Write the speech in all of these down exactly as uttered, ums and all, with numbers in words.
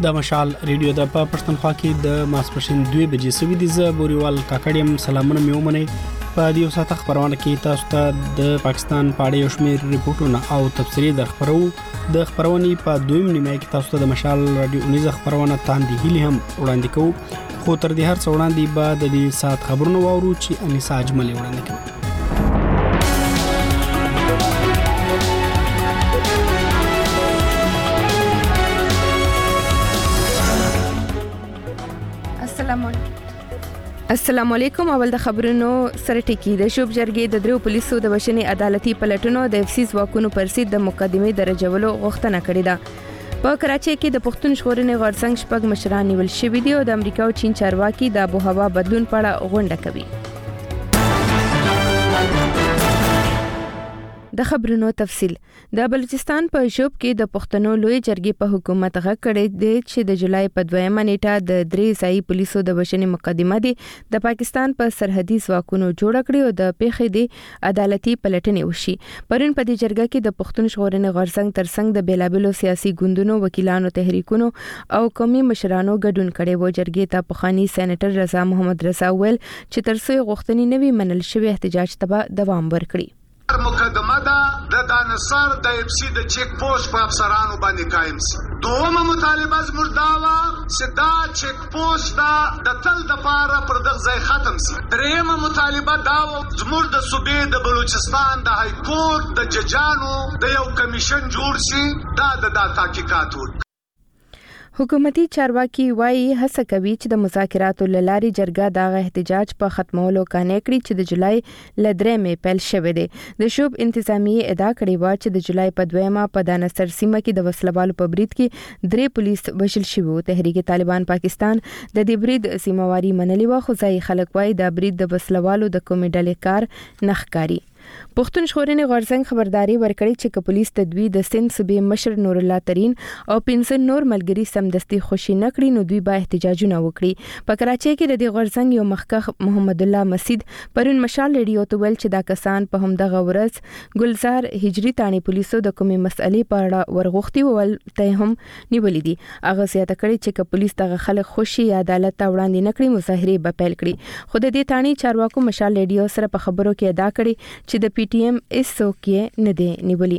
د مشال ریډیو د پښتونخوا کې د ماسپښین دوه بجې سوي دي. ز بوريوال کاکړیم سلامونه مې ومنئ. په دې ساعت خبرونه کې تاسو ته د پاکستان په اړه یو شمېر ریپورتونه او تفصیلي د خبرو د خبرونې په دویم نیمه کې تاسو ته د مشال رادیو نيزه خبرونه تاندې هلي هم وړاندې کوو. خو تر دې هر څه وړاندې به د دې ساعت خبرونه واورو چې انیسا اجمل وړاندې کوي. السلام علیکم. اول د خبرونو سره ټکی د شوب جرګې د درو پولیسو د وشنې عدالتي پلټنو د اف سی ځواکونو پر ضد د مقدمې درجولو غوښتنه کړې ده. په کراچۍ کې د پښتون ژغورنې غورځنګ شپږ مشران نیول شوي دي او د امریکا او چین چارواکي د آب و هوا بدلون په اړه غونډه کوي. د خبرونو تفصیل. د بلوچستان په شوب کې د پښتنو لوی جرګې په حکومت غږ کړی دی چې د جولای په دویمه نیټه د درې ځایي پولیسو د وشنې مقدمه دي د پاکستان په سرحدي ځواکونو جوړ کړی او د پیښې د عدالتي پلټنې وشي. پرون په دې جرګه کې د پښتون ژغورنې غورځنګ ترڅنګ د بیلابلو سیاسي ګوندونو وکیلانو تحریکونو او قومي مشرانو ګډون کړي و. جرګې ته پخوانی سېنیټر رضا محمد رضا ویل چې ترڅو غوښتنې نوي منل شوی احتجاج ته دوام ورکړي. مقدمه ده د دانسر د اف سی د چیک پوسټ په افسرانو باندې قائم سي. دومره مطالبه زموږ دا و چې دا چیک پوسټ دا د تل د پاره پر دغه ځای ختم سي. دریمه مطالبه دا و زموږ د صوبې د بلوچستان د های کورټ د ججانو د یو کمیشن جوړ سي دا د تحقیقات وکړي. حکومتي چارواکي وايي هڅه کوي چې د مذاکراتو لاري جرګه دا احتجاج په ختمولو کانې کړی چې د جولای لدرې مې پیل شوه دی. د شوب انتظامیه ادعا کړې و چې د جولای په دویمه په دانسر سیمه کې د وسلوالو په برید کې درې پولیس وژل شوي. تحریک طالبان پاکستان د دې برید سیمواري منلې و خو ځای خلک وايي د برید د وسلوالو د کومې ډلې کار نخکاری. پښتون ژغورنې غورځنګ خبرداري ورکړي چې ک پولیس تدوی د سند صوبې مشر نور الله ترين او پنځه نور ملګری سمدستي خوشي نکړي نو دوی به احتجاجونه وکړي. په کراچۍ کې د دې غورځنګ یو مخکخ محمد الله مسجد پرون مشال ریډیو ته ویل چې دا کسان په همدغه ورځ ګلزار هجری تانی پولیسو د کومې مسئلې په اړه ورغوښتي ول ته هم نیولې دي. هغه زیاته کړي چې ک پولیس دغه خلک خوشي عدالت ته وړاندې نکړي مظاهره به پیل کړي. خو د دې تانی چارواکو مشال ریډیو سره په خبرو کې ادا کړي چې د پی ټی ایم اس څوک نه دی نیولی.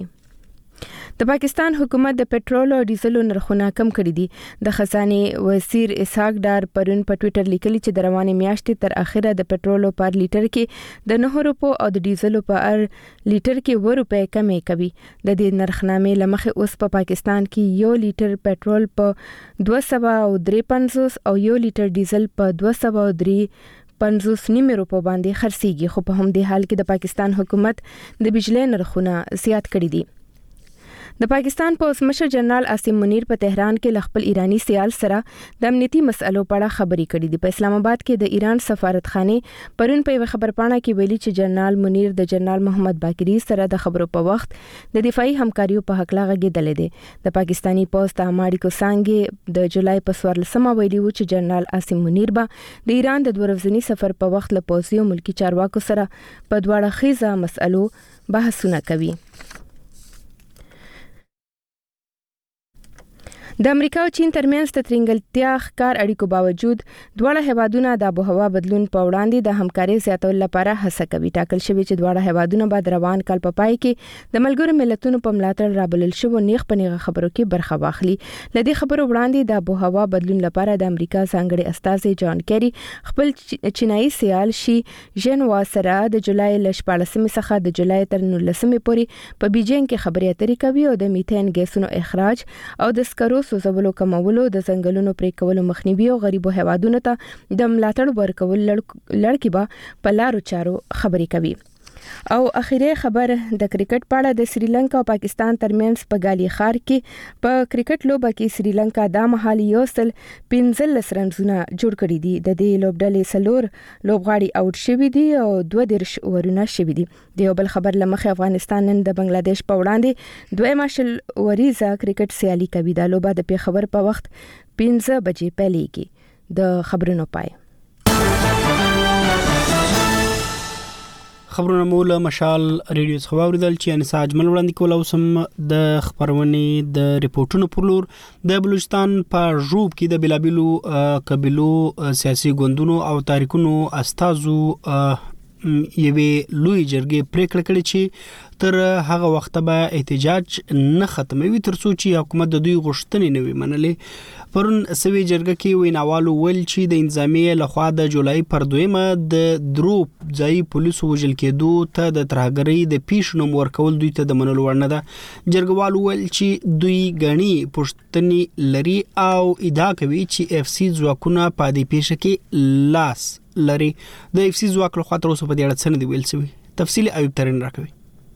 د پاکستان حکومت د پټرول او ډیزلو نرخونه کم کړي دي. د خزانه وزیر اسحاق ډار پرون په ټوئیټر لیکلي چې د روانې میاشتې تر اخره د پټرول پر لیټر کې د نه روپو او د ډیزلو پر لیټر کې و روپے کمې کوي. د دې نرخنامې لمخه اوس په پاکستان کې یو لیټر پټرول په دوه سوه او درې پنځوس او یو لیټر ډیزل په دوه سوه او درې پنځوس نیمه روپو باندې خرڅيږي. خو په همدې حال کې د پاکستان حکومت د بجلی نرخونه زیات کړي دي. د پاکستان پولیس مشر جنرال عاصم منیر په تهران کې خپل ایرانی سیال سره د امنیتي مسلو په اړه خبرې کړې دي. په اسلام آباد کې د ایران سفارتخانه پرون په خبرپاڼه کې ویلي چې جنرال منیر د جنرال محمد باقری سره د خبرو په وخت د دفاعي همکاریو په حق لا غږیدل دي. د پاکستانی پولیس د امریکا څنګه د جولای په څوارلسمه ویلي و چې جنرال عاصم منیر به د ایران د دورځنی سفر په وخت له پولیسو ملکی چارواکو سره په دواړه خيزه مسلو بحثونه کوي. د امریکا او چین ترمنځ د ترنګلتیا ښکار اړیکو باوجود دواړه هیوادونه د آب و هوا بدلون په وړاندې د همکارۍ زیاتولو لپاره هڅه کوي. ټاکل شوی چې دواړه هیوادونه به روان کال په پای کې د ملګرو ملتونو په ملاتړ رابلل شوی نیغ په نیغه خبرو کې برخه واخلي. لدې خبرو وړاندې د آب و هوا بدلون لپاره د امریکا ځانګړي استازي جان کیری خپل چینایي سیال شي جنوا سره د جولای ل شپاړسمې څخه د جولای تر نولسمې پورې په بیجینګ کې خبرې اترې کوي او د میثین ګیسونو اخراج او د سکرو سوزولو کمولو د ځنګلونو پرې کولو مخنیوي او غریبو هیوادونو ته د ملاتړ ورکول لړکی به په لارو چارو خبرې کوي. او اخیری خبر د کرکټ په اړه د سریلانکا او پاکستان ترمنځ په ګالي خار کې په کرکټ لوبه کې سریلانکا د محلي یوسل پنځلس رنزونه جوړ کړي دي. د دې لوبډلې سلور لوبغاړي اوټ شوي دي او دوه دیرش ورونه شوي دي. د یو بل خبر لمخه افغانستان نن د بنگلاديش په وړاندې دویمه شل وریزه کرکټ سیالي کوي. د لوبه د پیښور په وخت پنځه بجې پیلېږي. د خبرونو پای خبرونه مول مشال ریډیو څخه واوریدل چې انسا اجمل وړاندې کول او سم د خبرونې د ریپورتونو پر لور د بلوچستان په ژوب کې د بلابلو قبيلو سیاسي ګوندونو او تاریخونو استازو یوې لوی جرګې پریکړه کړې چې تر هغه وخت به احتجاج نه ختموي تر څو چې حکومت د دوی غوښتنې نه وي منلې پرون سوي جرګه کې ویناوالو ول چې د انځامي لخوا د جولای پر دویمه د درو ځای پولیسو وژل کېدو ته د ترهګرۍ د پیښنوم ورکول دوی ته د منلو وړ نه ده جرګوالو ول چې دوی غني پښتني لري او ادعا کوي چې اف سي ځواکونه په دې پیښه کې لاس لري د اف سي ځواک له خاطر اوسه په دې اړه څه نه دی ویل شوی تفصیل ایوب ترين راکوي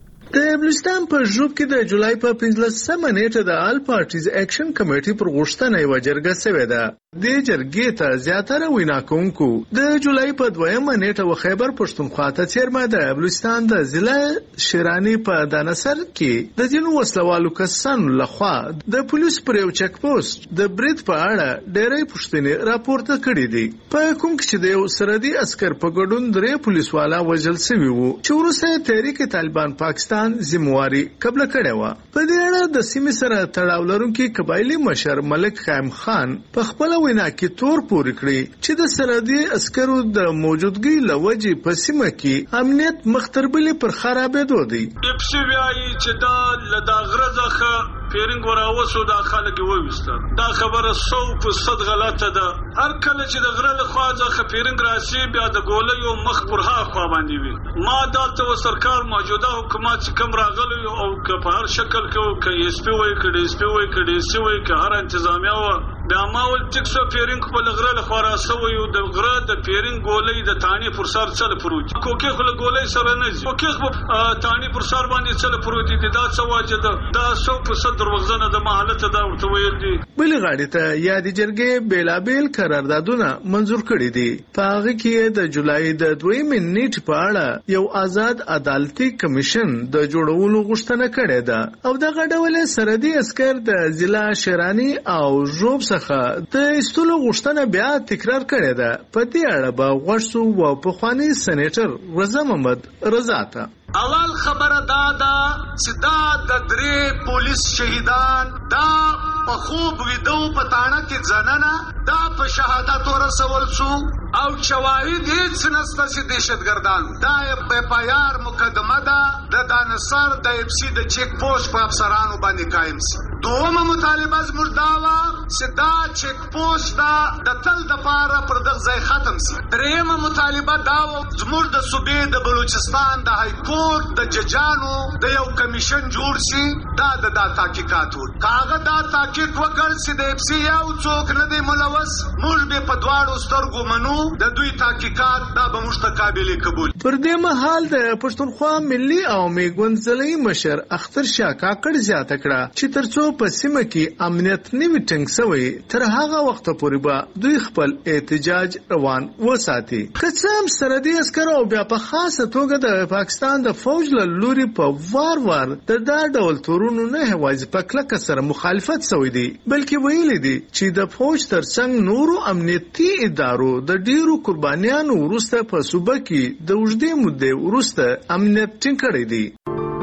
د بلوچستان په ژوب کې د جولای په پنځلسمه نیټه د آل پارټیز اکشن کمیټې پر غوښتنه یو جرګه شوې ده د جرګې ته زیاتره ویناکونکو د جولای په دویمه نیټه و خیبر پښتونخوا ته چیرمه د بلوچستان د ضلع شیرانی په دانسر کې د جنو وسلوالو کسانو لخوا د پولیس پر یو چک پوسټ د برید په اړه ډېرې پوښتنې راپورته کړې دي په کوم کې چې د یو سرحدي عسكر په ګډون درې پولیس والا وژل شوي وو چې وروسته تحریک طالبان پاکستان ذمہواری قبل کړې و په دې اړه د سیمې سره تړاو لرونکي قبایلی مشر ملک خیم خان په خپل وینا کې تور پورې کړی چې د سرحدي عسکرو د موجودګۍ لوجې په سیمه کې امنیت مختربلې پر خرابېدو دی اپسی ویایي چې دا لداغرزخه پیرنګ وراوسو دا خلک وويسته دا خبره سو په صد غلطه ده هر کله چې د غره له خوا ځخه پیرنګ راسي بیا د ګولې او مخ پر ها خوا باندې وي ما دا ته سرکار موجوده حکومت چې کم راغلی او په هر شکل کې کې اس پی وای کړي اس پی وای کړي سی وای که هر انتظامیه و بیا ما ول ټیکسو پیرنګ په غره له خوا راسوي او د غره د پیرنګ ګولې د تانی پر سر څل پروت کوکه خل ګولې سره نه ځي کوکه په تانی پر سر باندې څل پروت دي دا څه واجه ده دا سو په صد دروغزنه د محلت دا ورته ویل دي بل غاړي ته یادې جرګې بیلابل قراردادونه منزور کړي دي په هغه کې د جولای د دویمې نیټ په اړه یو آزاد عدالتي کمیشن د جوړولو غوښتنه کړې ده او د غډول سرحدي عسكر د ضلع شیرانی او ژوب څخه د استلو غوښتنه بیا تکرار کړې ده په دې اړه به غوښتو او په خواني سېنیټر رضا محمد رضا ته اول خبره دا دا چې دا د درې پولیس شهیدان دا په خوب ویدو په تاڼه کې ځننه دا په شهادت ورسول شو او شواهد هیڅ نسته چې دهشتګردان دا په پایار مقدمه ده د دانسر د اف سی د چیک پوسټ په افسرانو باندې قائم شي دومره مطالبه زموږ دا و چې دا چیک پوسټ دا د تل د پاره پر دغه ځای ختم شي درېمه مطالبه دا و زموږ د صوبې د بلوچستان د های کورټ د ججانو د یو کمیشن جوړ شي دا د دا تحقیقات و کاغه دا تحقیق وکړ چې د اف سی یو څوک نه دی ملوث موږ به په دواړو سترګو منو د دوی تحقیقات دا به موږ ته قابل قبول پر دې مهال د پښتونخوا ملي او میګونځلي مشر اختر شاه کاکړ زیاته کړه چې ترڅو په سیمه کې امنیت نیوي ټینګ شوی تر هغه وخت پورې به دوی خپل احتجاج روان وساتي قسم سرحدي عسكر او بیا په خاصه توګه د پاکستان د فوج له لوري په وار وار د دا ډول تورونو نه هواځي په کلکه سره مخالفت شوی دی بلکې ویلي دي چې د فوج ترڅنګ نورو امنیتي ادارو د ډیرو قربانیانو وروسته په صوبه کې د وژدې مودې وروسته امنیت ټینګ کړی دی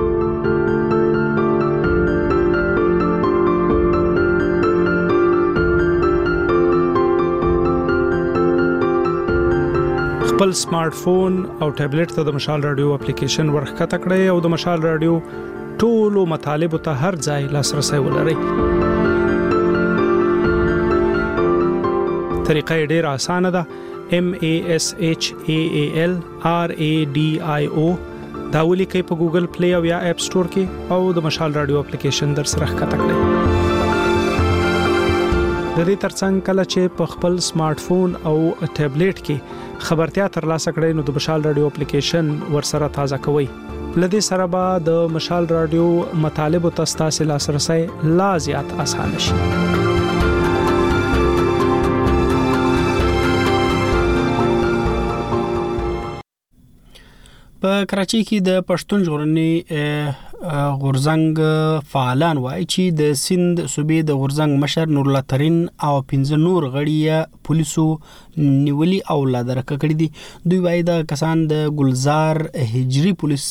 خپل سمارټ فون او ټابلیټ ته د مشال رادیو اپلیکیشن ورخکته کړئ او د مشال رادیو ټولو مطالبه ته هر ځای لاسرسي ولرئ. طریقه ډیره اسانه ده. M A S H A A L R A D I O دا ولیکئ په ګوګل پلی او یا اپ سٹور کې او د مشال رادیو اپلیکیشن در سره ښکته کړئ. د دې ترڅنګ کله چې په خپل سمارټ فون او ټابلیټ کې خبرتیا ترلاسه کړئ نو د مشال رادیو اپلیکیشن ورسره تازه کوئ. لدې سره به د مشال رادیو مطالب او تاسو لاسرسي لا زیات اسانه شي. په کراچۍ کې د پښتون ژغورنې غورزنګ فعالان وایي چې د سند صوبې د غورزنګ مشر نور الله ترين او پنځه نور غړي پولیسو نیولي او لا درکه کړی دي. دوی وایي دا کسان د ګلزار هجری پولیس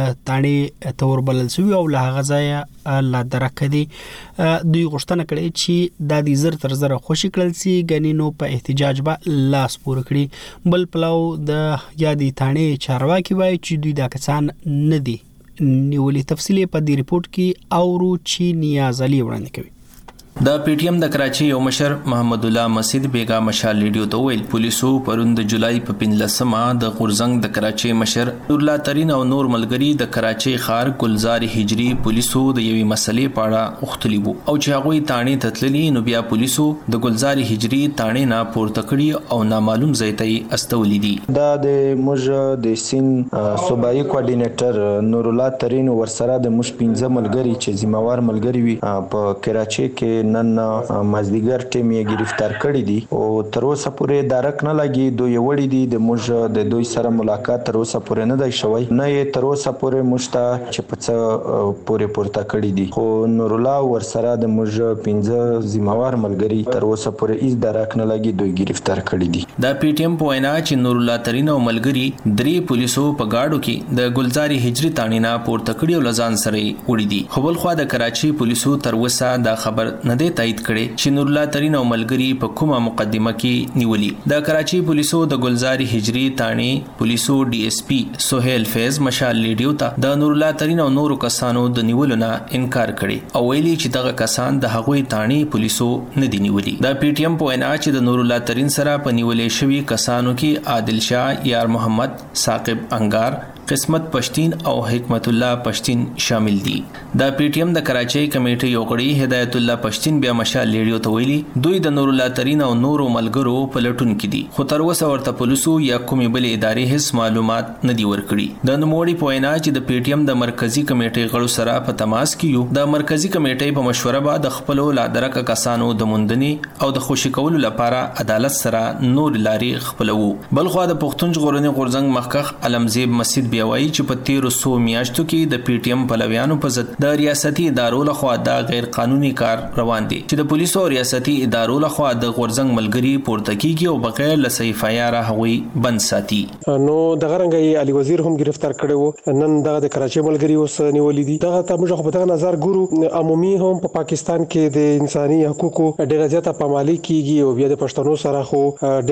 تاڼې تور بلل شوی او لا غځای لا درکه دي. دوی غوښتنه کړې چې د دې زر تر زر خوشی کړل سي غنینو په احتجاج به لاس پور کړی. بل پلاو د یادی تاڼې چارواکي وایي چې دوی دا کسان نه دي نیولې. تفصیلی په دې ریپورت کې اورو چې نیاز علي وړاندې کوي. د پی ټی ایم د کراچي یو مشر محمد الله مسجد بیگا مشال لیډیو ته ویل پولیسو پروند جولای په پنځلسمه د غورزنګ د کراچي مشر نور الله ترين او نور ملګری د کراچي خار ګلزار هجری پولیسو د یوې مسلې پاړه اوختلی وو او چې هغه تاڼې تتللی نو بیا پولیسو د ګلزار هجری تاڼې نه پورته کړی او نامعلوم ځای ته استولې دي. دا د موږ د سین صوبایي کوارډینیټر نور الله ترين ورسره د مش پنځه ملګری چې ذمہوار ملګری وي په کراچي کې نن مازدیګر ټیم یې گرفتار کړی دي او تر اوسه پورې دارک نه لګي. دوی وړي دي د موږ د دوی سره ملاقات تر اوسه پورې نه دی شوی، نه یې تر اوسه پورې مشته چې په څه پورې پورته کړی دي. خو نور الله ورسره د موږ پنځه ذمہوار ملګری تر اوسه پورې هیڅ دارک نه لګي دوی گرفتار کړی دي. د پی ټی ایم په وینا چې نور الله ترين او ملګری درې پولیسو په گاډو کې د ګلزاري هجری تاڼې نه پورته کړی او لزان سره وړي دي. خو بل خو د کراچي پولیسو تر اوسه دا خبر نه دی تایید کړي چې نور الله ترين او ملګری په کومه مقدمه کې نیولي. د کراچي پولیسو د ګلزاري هجری تاڼې پولیسو ډي اس پی سہیل فیض مشال لیډیو ته د نور الله ترين او نورو کسانو د نیولو نه انکار کړي او ویلي چې دغه کسان د هغوی تاڼې پولیسو نه دی نیولي. د پی ټی ایم په وینا چې د نور الله ترين سره په نیولې شوی کسانو کې عادل شاه، یار محمد، ثاقب انگار، قسمت پشتین او حکمت الله پشتین شامل دي. د پی ټی ایم د کراچي کمیټې یو غړي هدایت الله پشتین بیا مشال لیډیو ته ویلي دوی د نور الله ترين او نورو ملګرو په لټون کې دي خو تر اوسه ورته پولیسو یا کومې بلې ادارې هیڅ معلومات نه دي ورکړي. د نوموړي په وینا چې د پی ټی ایم د مرکزی کمیټې غړو سره په تماس کې یو د مرکزی کمیټې په مشوره به د خپل لادرک کسانو د موندنې او د خوشی کولو لپاره عدالت سره نور لارې خپلوو. بلخو د پښتون ژغورنې غورزنګ مخکخ علمزیب مسجد بیا وایي چې په تیرو سو میاشتو کې د پی ټی ایم پلویانو په ضد د ریاستي ادارو لخوا د غیر قانوني کار روان دي چې د پولیسو او ریاستي ادارو لخوا د غورزنګ ملګری پورته کیږي او بغیر له صحیح فایره هغوی بند ساتي. نو د غرنګي علي وزیر هم گرفتار کړي وو، نن دغه د کراچي ملګری اوس نیولې دي. دغه ته موږ په دغه نظر ګورو عمومي هم په پاکستان کې د انساني حقوقو ډېر زیاته پامالي کیږي او بیا د پښتنو سره خو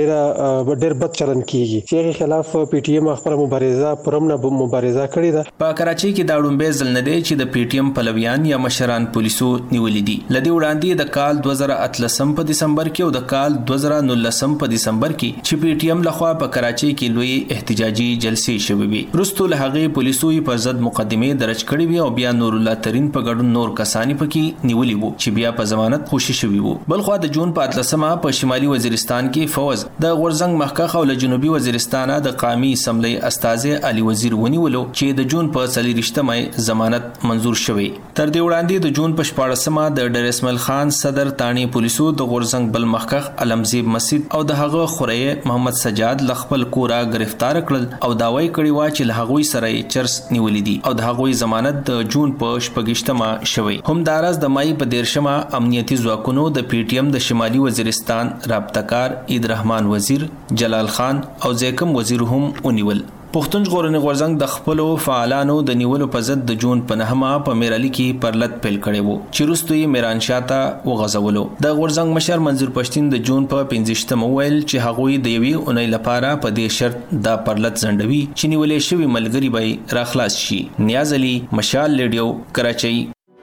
ډېر ډېر بد چلن کیږي چې خلاف پی ټی ایم خپل مبارزه پرمنه مبارزه کړې ده. په کراچي کې دا ډومبه ځل نه دی چې د پی ټی ایم پلویان یا مشران پولیسو نیولې دي. لدی وړاندې د کال دوه زره اتلسم په دسمبر کې او د کال دوه زره نولسم په دسمبر کې چې پی ټی ایم لخوا په کراچي کې لوی احتجاجي جلسې شوې وي. وروسته له هغې پولیسو یې پر ضد مقدمې درج کړې وي او بیا نور الله ترين په ګډون نور کسانی پکې نیولې وو چې بیا په ضمانت خوشي شوي وو. بلخو د جون په اتلسمه په شمالي وزیرستان کې فوز د غورزنګ مخکخ او له جنوبي وزیرستان د قومي اسمبلی استاذ علي وزیر ونیولو چې د جون په څلېرویشتمه ضمانت منزور شوی. تر دې وړاندې د جون په شپاړسمه د ډیر اسماعیل خان صدر تاڼې پولیسو د غورزنګ بل مخکخ علمزیب مسجد او د هغه خوري محمد سجاد لخپل کورا گرفتار کړل او داوی کړی و چې له هغوی سره چرس نیولې دي او د هغوی ضمانت د جون په شپږشتمه شوی. هم داراز د مای په دیرشمه امنیتي ځواکونو د پی ټی ایم د شمالي وزیرستان رابطه‌کار عید رحمان وزیر، جلال خان او زیکم وزیر هم ونیول. پښتون ژغورنې غورزنګ د خپلو فعالانو د نیولو په ضد د جون په نهمه په میرالي کې پرلط پیل کړی وو چې وروسته یې میرانشاه ته وغځولو. د غورزنګ مشر منظور پښتین د جون په پنځویشتمه ویل چې هغوی د یوې اونۍ لپاره په دې شرط دا پرلط ځنډوي چې نیولې شوي ملګري به راخلاص شي. نیاز علي، مشال لیډیو، کراچۍ.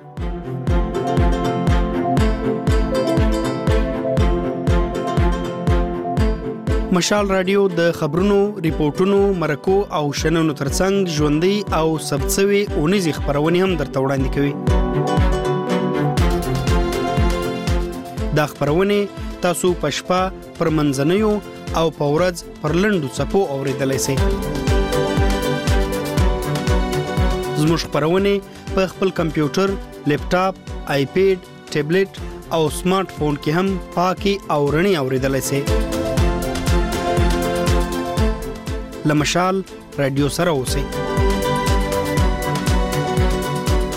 مشال رادیو د خبرونو، ریپورتونو، مرکو او شننو ترڅنګ ژوندۍ او ثبتسوي اونیزې خبرونه هم درته وړاندې کوي. دا خبرونه تاسو په شپه پر منځنیو او په ورځ پر لنډو څپو اوریدلای شئ. زموږ خبرونه په خپل کمپیوټر، لیپټاپ، آیپیډ، ټابلیټ او سمارټ فون کې هم پاکي او رڼي اوریدلای شئ. لمشال رادیو سره اوسئ.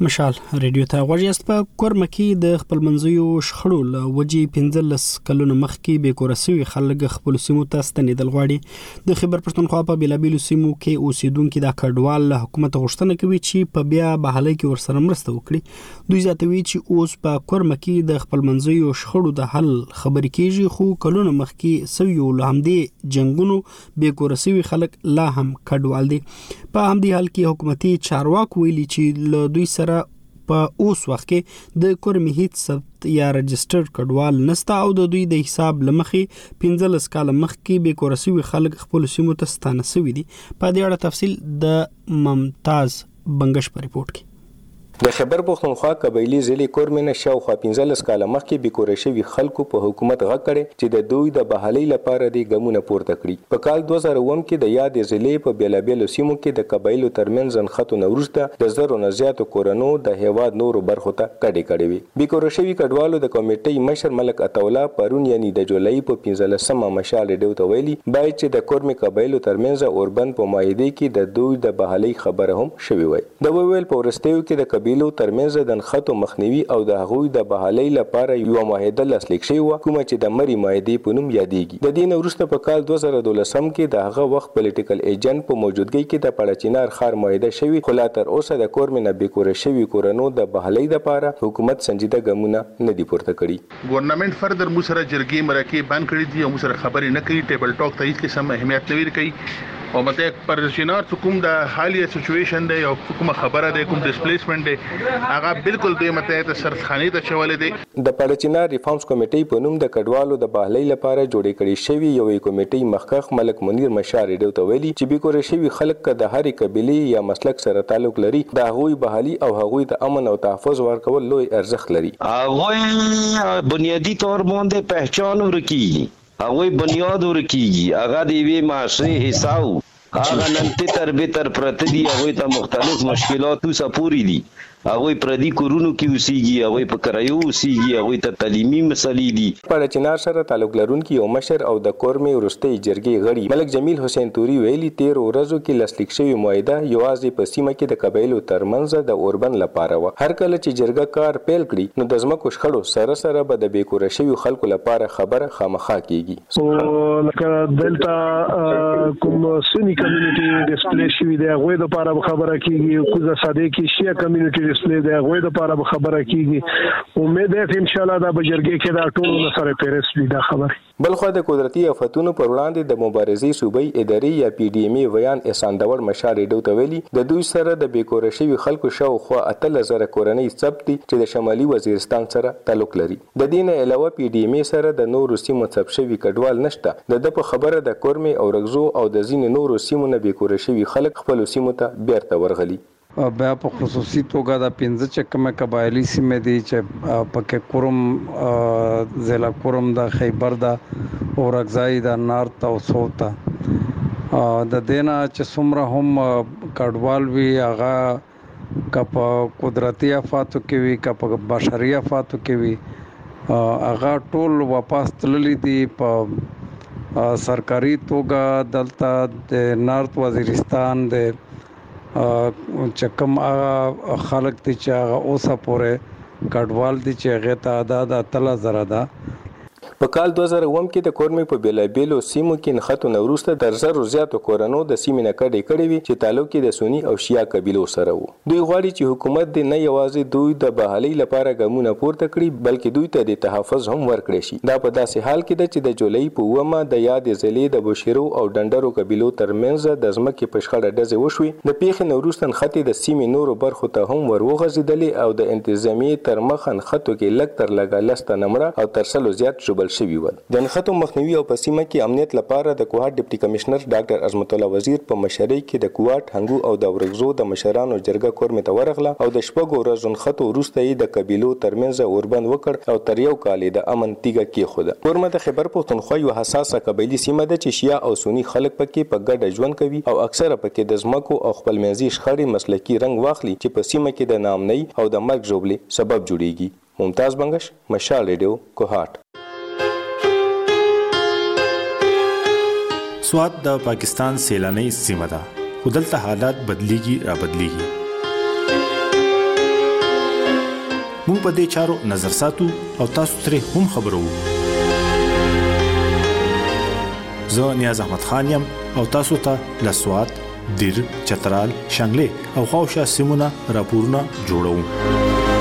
مشال ریډیو ته غوړیاست. په کورمه کې د خپل منځیو شخړو له وجې پنځلس کلونو مخکې بې کوره سوي خلک خپل سیمو ته ستنېدل غواړي. د خیبر پښتونخوا په بیلابیلو سیمو کې اوسیدونکو د کډوال له حکومت غوښتنه کوي چې په بیا بحالۍ کې ورسره مرسته وکړي. دوی زیاتوي چې اوس په کورمه کې د خپل منځیو شخړو د حل خبرې کیږي، خو کلونو مخکې سوي له همدې جنگونو بې کوره سوي خلک لا هم کډوال دي. په همدې حال کې حکومتي چارواکو ویلي چې له دوی سره په اوس وخت کې د کورمې هیڅ ثبت یا رجستر کډوال نسته او د دوی د حساب لمخې پنځلس کاله مخکې بې کوره سوي خلک خپل سیمو ته ستانه سوي دي. په دې اړه تفصیل د ممتاز بنگش په ریپورت کې. د خیبر پښتونخوا قبایلی ضلع کورمنه شاوخوا پنځلس کاله مخکې بې کوره شوي خلکو په حکومت غږ کړی چې د دوی د بحالۍ لپاره د ګامونه پورته کړي. په کال دوه زره اووه کې د یادې ضلع په بیلابیلو سیمو کې د قبایلو ترمنځ ځنښتو نه وروسته د زرو نه زیاتو کورنو د هیواد نورو برخو ته کډې کړې وې. بې کوره شوي کډوالو د کمیټې مشر ملک عطاالله پرون یعنی د جولای په پنځلسمه مشال ریډیو ته ویلي باید چې د کورمې قبایلو ترمنځ اوربند په معاهدې کې د دوی د بحالۍ خبره هم شوې وای. د ویل په ورستیو کې د قبایلو ترمنځ د نښتو مخنیوي او د هغوی د بحالۍ لپاره یو معاهده لاسلیک شوې وه، کومه چې د مري معاهدې په نوم یادېږي. د دې نه وروسته په کال دوه زره دولسم کې د هغه وخت پولیټیکل ایجنټ په موجودګۍ کې د پړچینار ښار معاهده شوې، خو لا تر اوسه د کورمې نه بې کوره شوي کورنو د بحالۍ لپاره حکومت سنجیده ګامونه نه دي پورته کړي. ګورنمنت فردر مو سره جرګې مرکې بند کړي دي او مو سره خبرې نه کوي، ټیبل ټاک ته هیڅ قسم اهمیت نه ورکوي او مته پرشینار کوم د حالیه سچويشن دی او کوم خبره دی کوم ډیسپلیسمنت دی هغه بالکل دوی مته ته سرخانه ته چولې دی. د پړچینار ریفارمز کمیټې په نوم د کډوالو د بحالۍ لپاره جوړې کړې شوی یوې کمیټې مخکخ ملک منیر مشار ریډیو ته ویلي چې بې کوره شوي خلک که د هرې قبیلې یا مسلک سره تعلق لري د هغوی بحالي او هغوی ته امن او تحفظ ورکول لوی ارزښت لري. هغوی بنیادی طور باندې پہچان ورکیږي، هغوی بنیاد ورکیږي، هغه د یوې معاشرې حصه هغه نن تر به تر پرته دي، هغوی ته مختلف مشکلات سپوري دي، هغوی پردي کورونو کې اوسېږي، هغوی په کرایو اوسېږي، هغوی ته تعلیمي مسلې دي. پړچینار سره تعلق لرونکي یو مشر او د کورمې وروستۍ جرګې غړي ملک جمیل حسین توري ویلي تیرو ورځو کې لاسلیک شوې معاهده یوازې په سیمه کې د قبایلو ترمنځ د اوربند لپاره وه. هر کله چې جرګه کار پیل کړي نو د ځمکو شخړو سره سره به د بې کوره شویو خلکو لپاره خبره خامخا کیږي. لکه دلته کوم سنی کمیونټي ډسپلی شوي دی هغوی دپاره خبره کیږي، کوزه ساده کې شیعه کمیونټي ډسپلی دی هغوی دپاره خبره کیږي. امید ده چې انشاءالله دا به جرګې کې دا ټول سره پیرس وي دا خبره. بلخو د قدرتي آفتونو پر وړاندې د مبارزې صوبایي ادارې یا پی ډي ایم ای ویان احسان داور مشار ریډیو ته ویلي د دوی سره د بې کوره شوي خلکو شاوخوا اتلس زره کورنۍ ثبت دي چې د شمالي وزیرستان سره تعلق لري. د دې نه علاوه پی ډي ایم ای سره د نورو سیمو ثبت شوي کډوال نشته. د ده په خبره د کورمې او رګزو او د ځینې نورو سیمو نه بې کوره شوي خلک خپلو سیمو ته بیرته ورغلي. بیا په خصوصي توګه د پنځه چې کومه قبایلي سیمې دي چې پکې کورم ضلع کورم د خیبر د اورګزای د نارت او سوت د دینا چې څومره هم کډوال وي هغه کپ قدرتي آفاتو کې وي کپ بشري آفاتو کې وي هغه ټول واپس تللی دي. په سرکاري توګه دلته د نارت وزیرستان د چکم هغه خلک دي چې هغه اوسه پورې کډوال دي چې هغه تعداد اتلس زره ده. په کال دوه زره اووه کې د کورمې په بیلابیلو سیمو کې نښتو نه وروسته د زرو زیاتو کورنو د سیمې نه کډې کړې وي چې تعلق یې د سني او شیعه قبیلو سره وو. دوی غواړي چې حکومت دې نه یوازې دوی د بحالۍ لپاره ګامونه پورته کړي بلکې دوی ته د تحفظ هم ورکړي شي. دا په داسې حال کې ده چې د جولای په اوومه د یادې ضلعې د بوشیرو او ډنډرو قبیلو ترمنځ د ځمکې په شخړه ډزې وشوې. د پیښې نه وروسته نښتې د سیمې نورو برخو ته هم ور وغځېدلې او د انتظامیې تر مخه نښتو کې لږ تر لږه لس تنه مړه او تر سلو زیات ژوبل شوي ول. د نښتو مخنیوي او په سیمه کې امنیت لپاره د کوهاټ ډیپټي کمشنر ډاکټر عظمت الله وزیر په مشرۍ کې د کوهاټ هنګو او د ورغزو د مشرانو جرګه کورمې ته ورغله او د شپږو ورځو نښتو وروسته یې د قبیلو ترمنځ اوربند وکړ او تر یو کال د امن تیږه کېښوده. کورمه د خیبر پښتونخوا یو حساسه قبیلي سیمه ده چې شیعه او سني خلک پکې په ګډه ژوند کوي او اکثره پکې د ځمکو او خپلمنځي شخړې مسلکي رنګ واخلي چې په سیمه کې د ناامنۍ او د مرګ ژوبلې سبب جوړیږي. ممتاز بنگش، مشال ریډیو، کوهاټ. سوات د پاکستان سیلاني سیمه ده خو دلته حالات بدلیږي را بدلیږي. موږ په دې چارو نظر ساتو او تاسو ترې هم خبرو. زه نیاز احمد خان یم او تاسو ته له سوات، دیر، چترال، شانګلې او خواوشا سیمونه راپورونه جوړوم.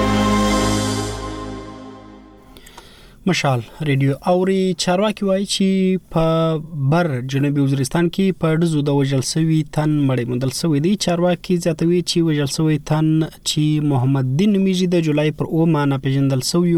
مشال ریډیو اوري چارواکي وایي چې په بر جنوبي وزیرستان کې په ډزو د وژل شوی تن مړی موندل شوی دی. چارواکي زیاتوي چې وژل شوی تن چې محمد دین نومیږي د جولای پر اومه ناپېژندل شوی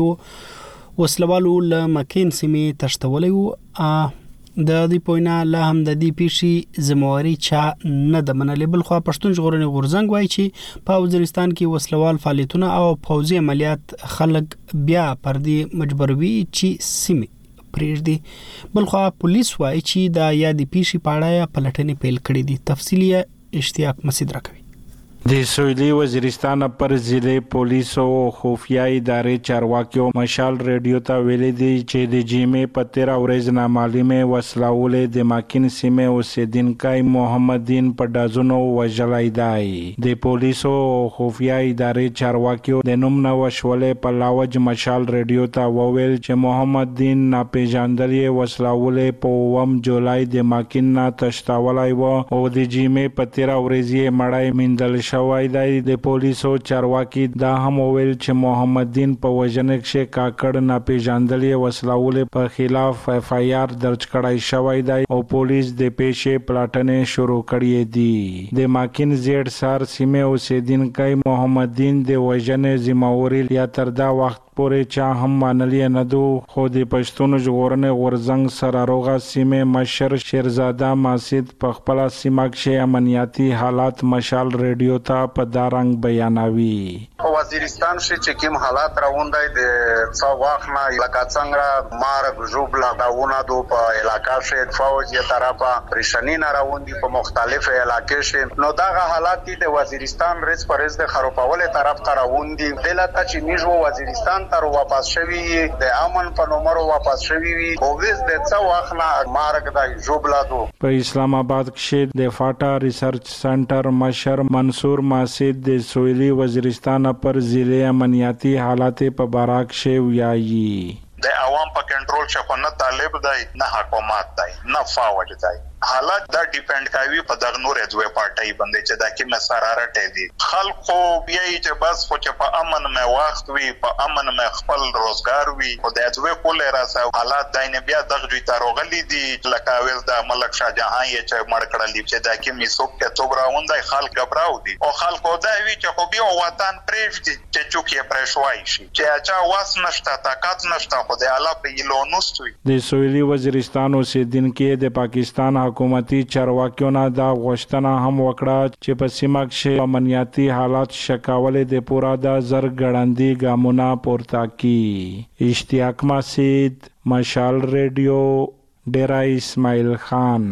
وسلوالو له مکین سیمې تښتولی و. د دې پوینا لا هم د دې پیشي زمواري چا نه د منلې. بل خو پښتون ژغورنې غورځنګ وایي چې په وزیرستان کې وسلوال فعالیتونه او پوځي عملیات خلک بیا پر دې مجبوروي چې سیمې پرېږدي. بل خو پولیس وایي چې د یادې پیشي په اړه پلټنې پیل کړې دي. تفصیلي اشتیاق مسعود راکوي. د سویلي وزیرستان پر ضلع پولیس او خفیه ادارې چارواکیو مشال ریډیو ته ویلي دي چې د جیمې په تیره ورځ نامعلومې وسلهولې د ماکین سیمې اوسیدونکی محمد دین په ډزونو وژلی دی. د پولیسو او خفیه ادارې چارواکیو د نوم نه وشولې په لاوج مشال ریډیو ته وویل چې محمد دین ناپېژندلې وسلهولې په اووم جولای د ماکین نه تښتولی و او د جیمې په تیره ورځ یې مړی موندل شوی دی. د پولیسو چارواکي دا هم وویل چې محمد دین په وژنه کې کاکړ ناپېژندلې وسلهولې په خلاف اف آی آر درج کړای شوی دی او پولیس د پیښې پلټنې شروع کړې دي. د ماکین زیړ سار سیمې اوسیدونکی محمد دین د وژنې ذمہواری یا تر دا وخت پورې چا هم منلی نه دو، خو د پښتون ژغورنې غورځنګ سره روغه سیمې مشر شیرزاده ماسید په خپل سیمه کې امنیتي حالات مشال ریډیو ته په دارنګ بیانوي. په وزیرستان کې کوم حالات روان دي د څو وخت نه لکه څنګه مارګ جوبلا داونه دو په علاقہ کې فوجي طرفه پریشانی نه روان دي په مختلفو علاقې کې. نو دا حالات د وزیرستان رس پرز د خروپول طرف ته روان دي. دلته چې نیجو وزیرستان تر واپس شوی د امن په نومر واپس شوی وي او وز د څو وخت نه مارګ د جوبلا دو. په اسلام آباد کې د فاټا ریسرچ سنټر مشر منصور ماسید د سویلي وزیرستان پر ضلع امنیتي حالات په باره کې ویایي. د عوام په کنټرول شخو نه طالب دی نه حکومت دی نه فوج دی. حالات دا ډیپند کوي په دغه نورې دوه پارټي باندې چې دا کې مسارارت دي. خلکو بیا چې بس خو چې په امن مې وخت وي په امن مې خپل روزګار وي او د دوه کولې راځي حالات داینه بیا دغه دوی تاروغلي دي لکه ویل د ملک شاه جهان یې چې مړ کړل چې دا کې میسوک ته توګراوندای خلک غبراو دي او خلکو دا وی چې خو بیا وطن پرېږدي چې چوک یې پرېښوي شي چې اچا واس نشته طاقت نشته خو د الله په یلونوستوي. د سویلي وزیرستان اوسیدونکو د پاکستان حکومتي چارواکیو نه دا غوښتنه هم وکړه چې په سیمه کې امنیتي حالات شکاولې د پورا د زر ګړندې ګامونه پورته کړي. اشتیاق مسعود مشال ریډیو ډیرا اسماعیل خان.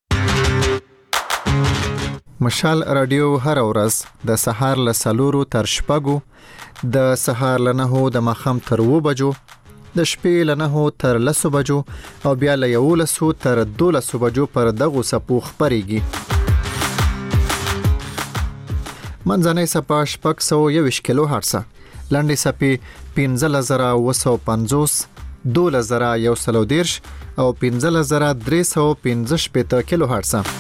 مشال رادیو هر ورځ د سهار له سلورو تر شپږو، د سهار له نهو د ماښام تر اوو بجو، د شپې له نهو تر لسو بجو او بیا له یولسو تر دولسو بجو پر دغو څپو خپرېږي. منځنۍ څپه شپږ سوه یوویشت کیلو هرټزه، لنډې څپې پنځلس زره اوه سوه پنځوس، دولس زره یو سل او دېرش او پنځلس زره درې سوه پنځه شپېته کیلو هرټزه.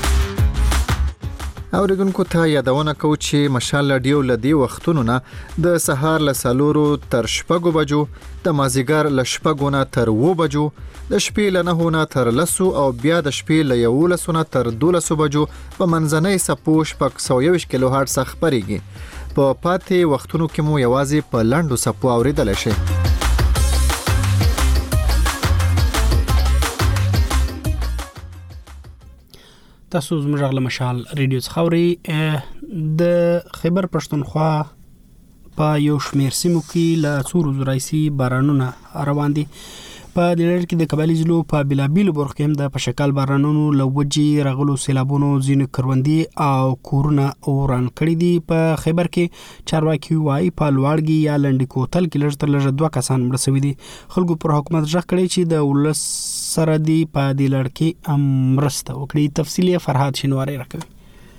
اوریدونکو ته یادونه کوو چې مشال رادیو له دې وختونو نه د سهار له څلورو تر شپږو بجو، د مازدیګر له شپږو نه تر اوو بجو، د شپې له نهو نه تر لسو او بیا د شپې له یولسو نه تر دولسو بجو په منځنۍ څپو شپږ سوه یوویشت کیلو هرټز خپرېږي. په پاتې وختونو کې مو یوازې په لنډو څپو اوریدلی شئ. تاسو زموږ غږ له مشال ریډیو څخه اورئ. د خیبر پښتونخوا په یو شمېر سیمو کې له څو ورځو راهیسې بارانونه روان دي. په دې لړ کې د قبایلي ضلعو په بېلابېلو برخو کې هم د پشکال بارانونو له وجې راغلو سیلابونو ځینې کروندې او کورونه وران کړي دي. په خیبر کې چارواکي وایي په لوړګي یا لنډي کوتل کې لږ تر لږه دوه کسان مړه شوي دي. خلکو پر حکومت غږ کړی چې د ولس سره دی په دې لړ کې مرسته وکړي. تفصیلي فرهاد شینواری راکوي.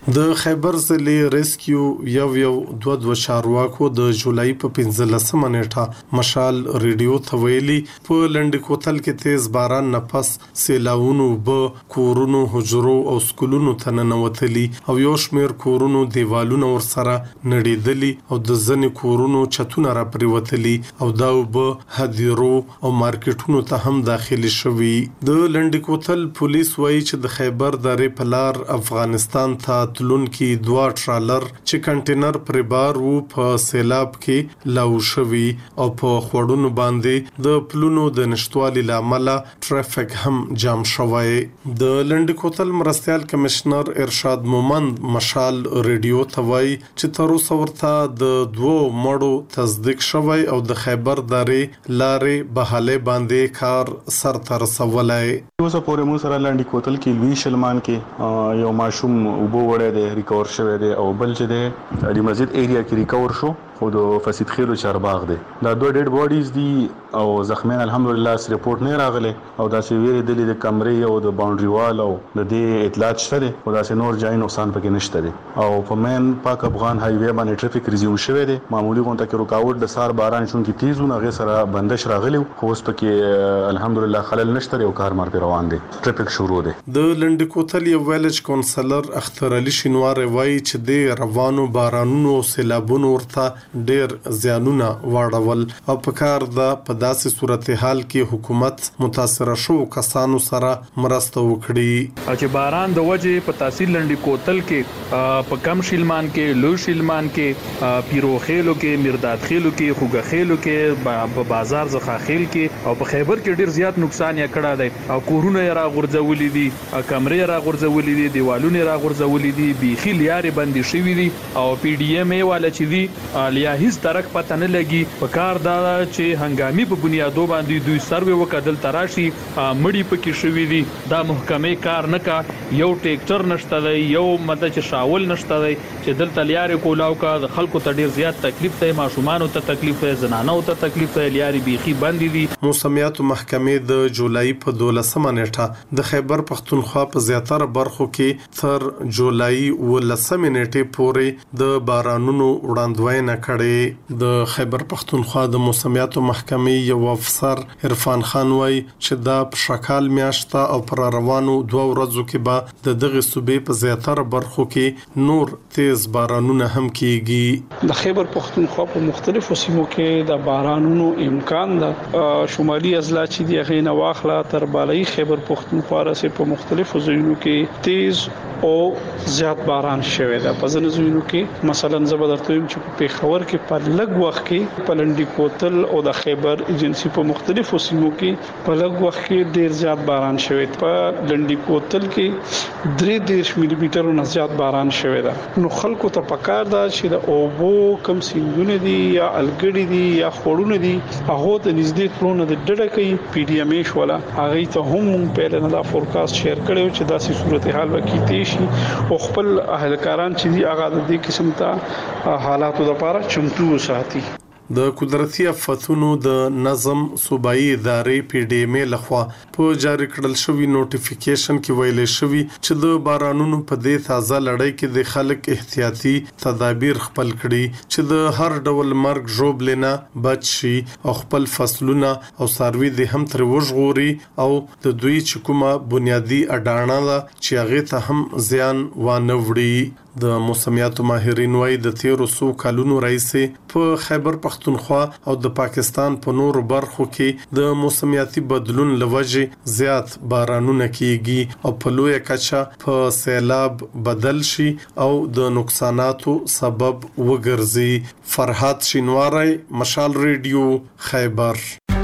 د خیبر ضلع ریسکیو یو یو دوه دوه چارواکو د جولای په پنځلسمه نیټه مشال ریډیو ته ویلي په لنډ کوتل کې تیز باران نه پس سیلاوونو به کورونو حجرو او سکولونو ته ننوتلي او یو شمېر کورونو دیوالونه ورسره نړېدلي او د ځینې کورونو چتونه را پریوتلي او دا به هدیرو او مارکیټونو ته هم داخلي شوي. د لنډ کوتل پولیس وایي چې د خیبر درې په لار افغانستان ته تلونکي دوه ټرالر چې کنټینر پر بار وو په سیلاب کې لاو شوي او په خوړونو باندې د پلونو د نشټوالي لامل ټرافیک هم جام شوی. د لنډ کوتل مرستيال کمشنر ارشاد مومند مشال ریډیو ته وایي چې تر اوسه ورته د دوه مړو تصدیق شوی او د خیبر درې لارې بهاله باندې کار سر ته رسولای. اوسه پورې مو سره لنډ کوتل کې لوی شلمان کې یو ماشوم وبو وړه دی ریکور شوی دی او بل چې دی علي مسجد ایریا کې ریکور شو خو د فسید خیلو چارباغ دی. دا دوه ډیډ باډیز دي او زخمیان الحمدلله اس ریپورت نه راغله او دا چې ویری دلی د کمرې او د باونډري وال او د دې اطلاعات شته او دا چې نور ځای نقصان پکې نشته دي او په مین پاک افغان های وی باندې ټریفیک ریزیوم شوی دی. معمولی غونډه کې رکاوټ د سار باران چون کې تیزونه غي سره بندش راغلی خو اوس پکې الحمدلله خلل نشته او کار مار په روان دي. ټریفیک شروع دی. د لنډ کوتل یو ویلج کونسلر اختر علي شینوار وایي چې د روانو بارانونو او سیلابونو ورته ډیر زیانونه واړول او په کار ده په داسې صورتحال کې حکومت متاثر شو کسانو سره مرسته وکړي. چې باران د وجې په تحصیل لنډی کوتل کې په کم شیلمان کې لو شیلمان کې پیرو خېلو کې مرداد خېلو کې خوګه خېلو کې په بازار زخه خېل کې او په خیبر کې ډیر زیات نقصان یې کړی دی او کورونه یې را غورځولې دي کمرې را غورځولې دي دیوالونه را غورځولې دي بيخي لیارې بندي شوې دي او پی ډی ایم ای والا چې دی الیا هیڅ ترک پته نه لګي. په کار دا چې هنګامي په بنیادو باندې دوی سروي وکړل تراشي مړی پکې شوې دي. دا محکمې کار نه کا یو ټریکټر نشته دی یو مده چې شاول نشته دی چې دلته لیارې کولاو کا د خلکو ته ډیر زیات تکلیف دی ماشومان ته تکلیف دی زنانو ته تکلیف دی لیارې بيخي بندي دي. موسمیات محکمې د جولای په دولسمه نیټه د خیبر پښتونخوا په زیاتره برخو کې تر جولای ولسمه نیټه پورې د بارانونو وړاندوینه کړې. د خیبر پښتونخوا د موسمیاتو محکمې یو افسر عرفان خان وایي چې دا په شکال میاشته او پر روانو دوه ورځو کې به د دغه صوبې په زیاتره برخو کې نور تیز بارانونه هم کیږي. د خیبر پښتونخوا په مختلفو سیمو کې د بارانونو امکان ده. شمالي اضلاع چې دی غینه واخله تر بالای خیبر پښتونخوا راسي په مختلفو ځایونو کې تیز او زیات باران شوی ده. په ځینو ځایونو کې مثلا زبردست چې په پیښور کې په لږ وخت کې په لنډی کوتل او د خیبر ایجنسی په مختلفو سیمو کې په لږ وخت کې ډیر زیات باران شوی. په لنډی کوتل کې درې دیرش ملي میټر نه زیات باران شوی ده. نو خلکو ته پکار ده چې د اوبو کم سیندونه دي یا الګړي دي یا خورونه دي هغه ته نږدې کړونه د ډډه کوي. پی ډی ایم ایش ولا هغه ته هم په لنډه فورکاست شیر کړو چې داسې صورتحال وکړي شي او خپل اهلکاران چې دی هغه د دې قسم ته حالاتو لپاره چمتو وساتي. د قدرتي آفتونو د نظم صوبایي ادارې پی ډی ایم لخوا په جاری کړل شوی نوټیفیکیشن کې ویل شوی چې د بارانونو په دې تازه لړۍ کې د خلک احتیاطي تدابیر خپل کړي چې د هر ډول مرګ ژوبلنه بچ شي او خپل فصلونه او ساروي د هم تر وژغوري او د دوی چې کومه بنیادی اډانه ده چې هغه ته هم زیان وانه وړي. د موسمیاتو ماهرین وايي د تیرو سو کلونو راځي په خیبر پښتونخوا او د پاکستان په نورو برخو کې د موسمیاتي بدلون لوجه زیات بارانونه کیږي او په لوی کچه په سیلاب بدل شي او د نقصاناتو سبب وګرځي. فرحات شینواری، مشال ریډیو، خیبر.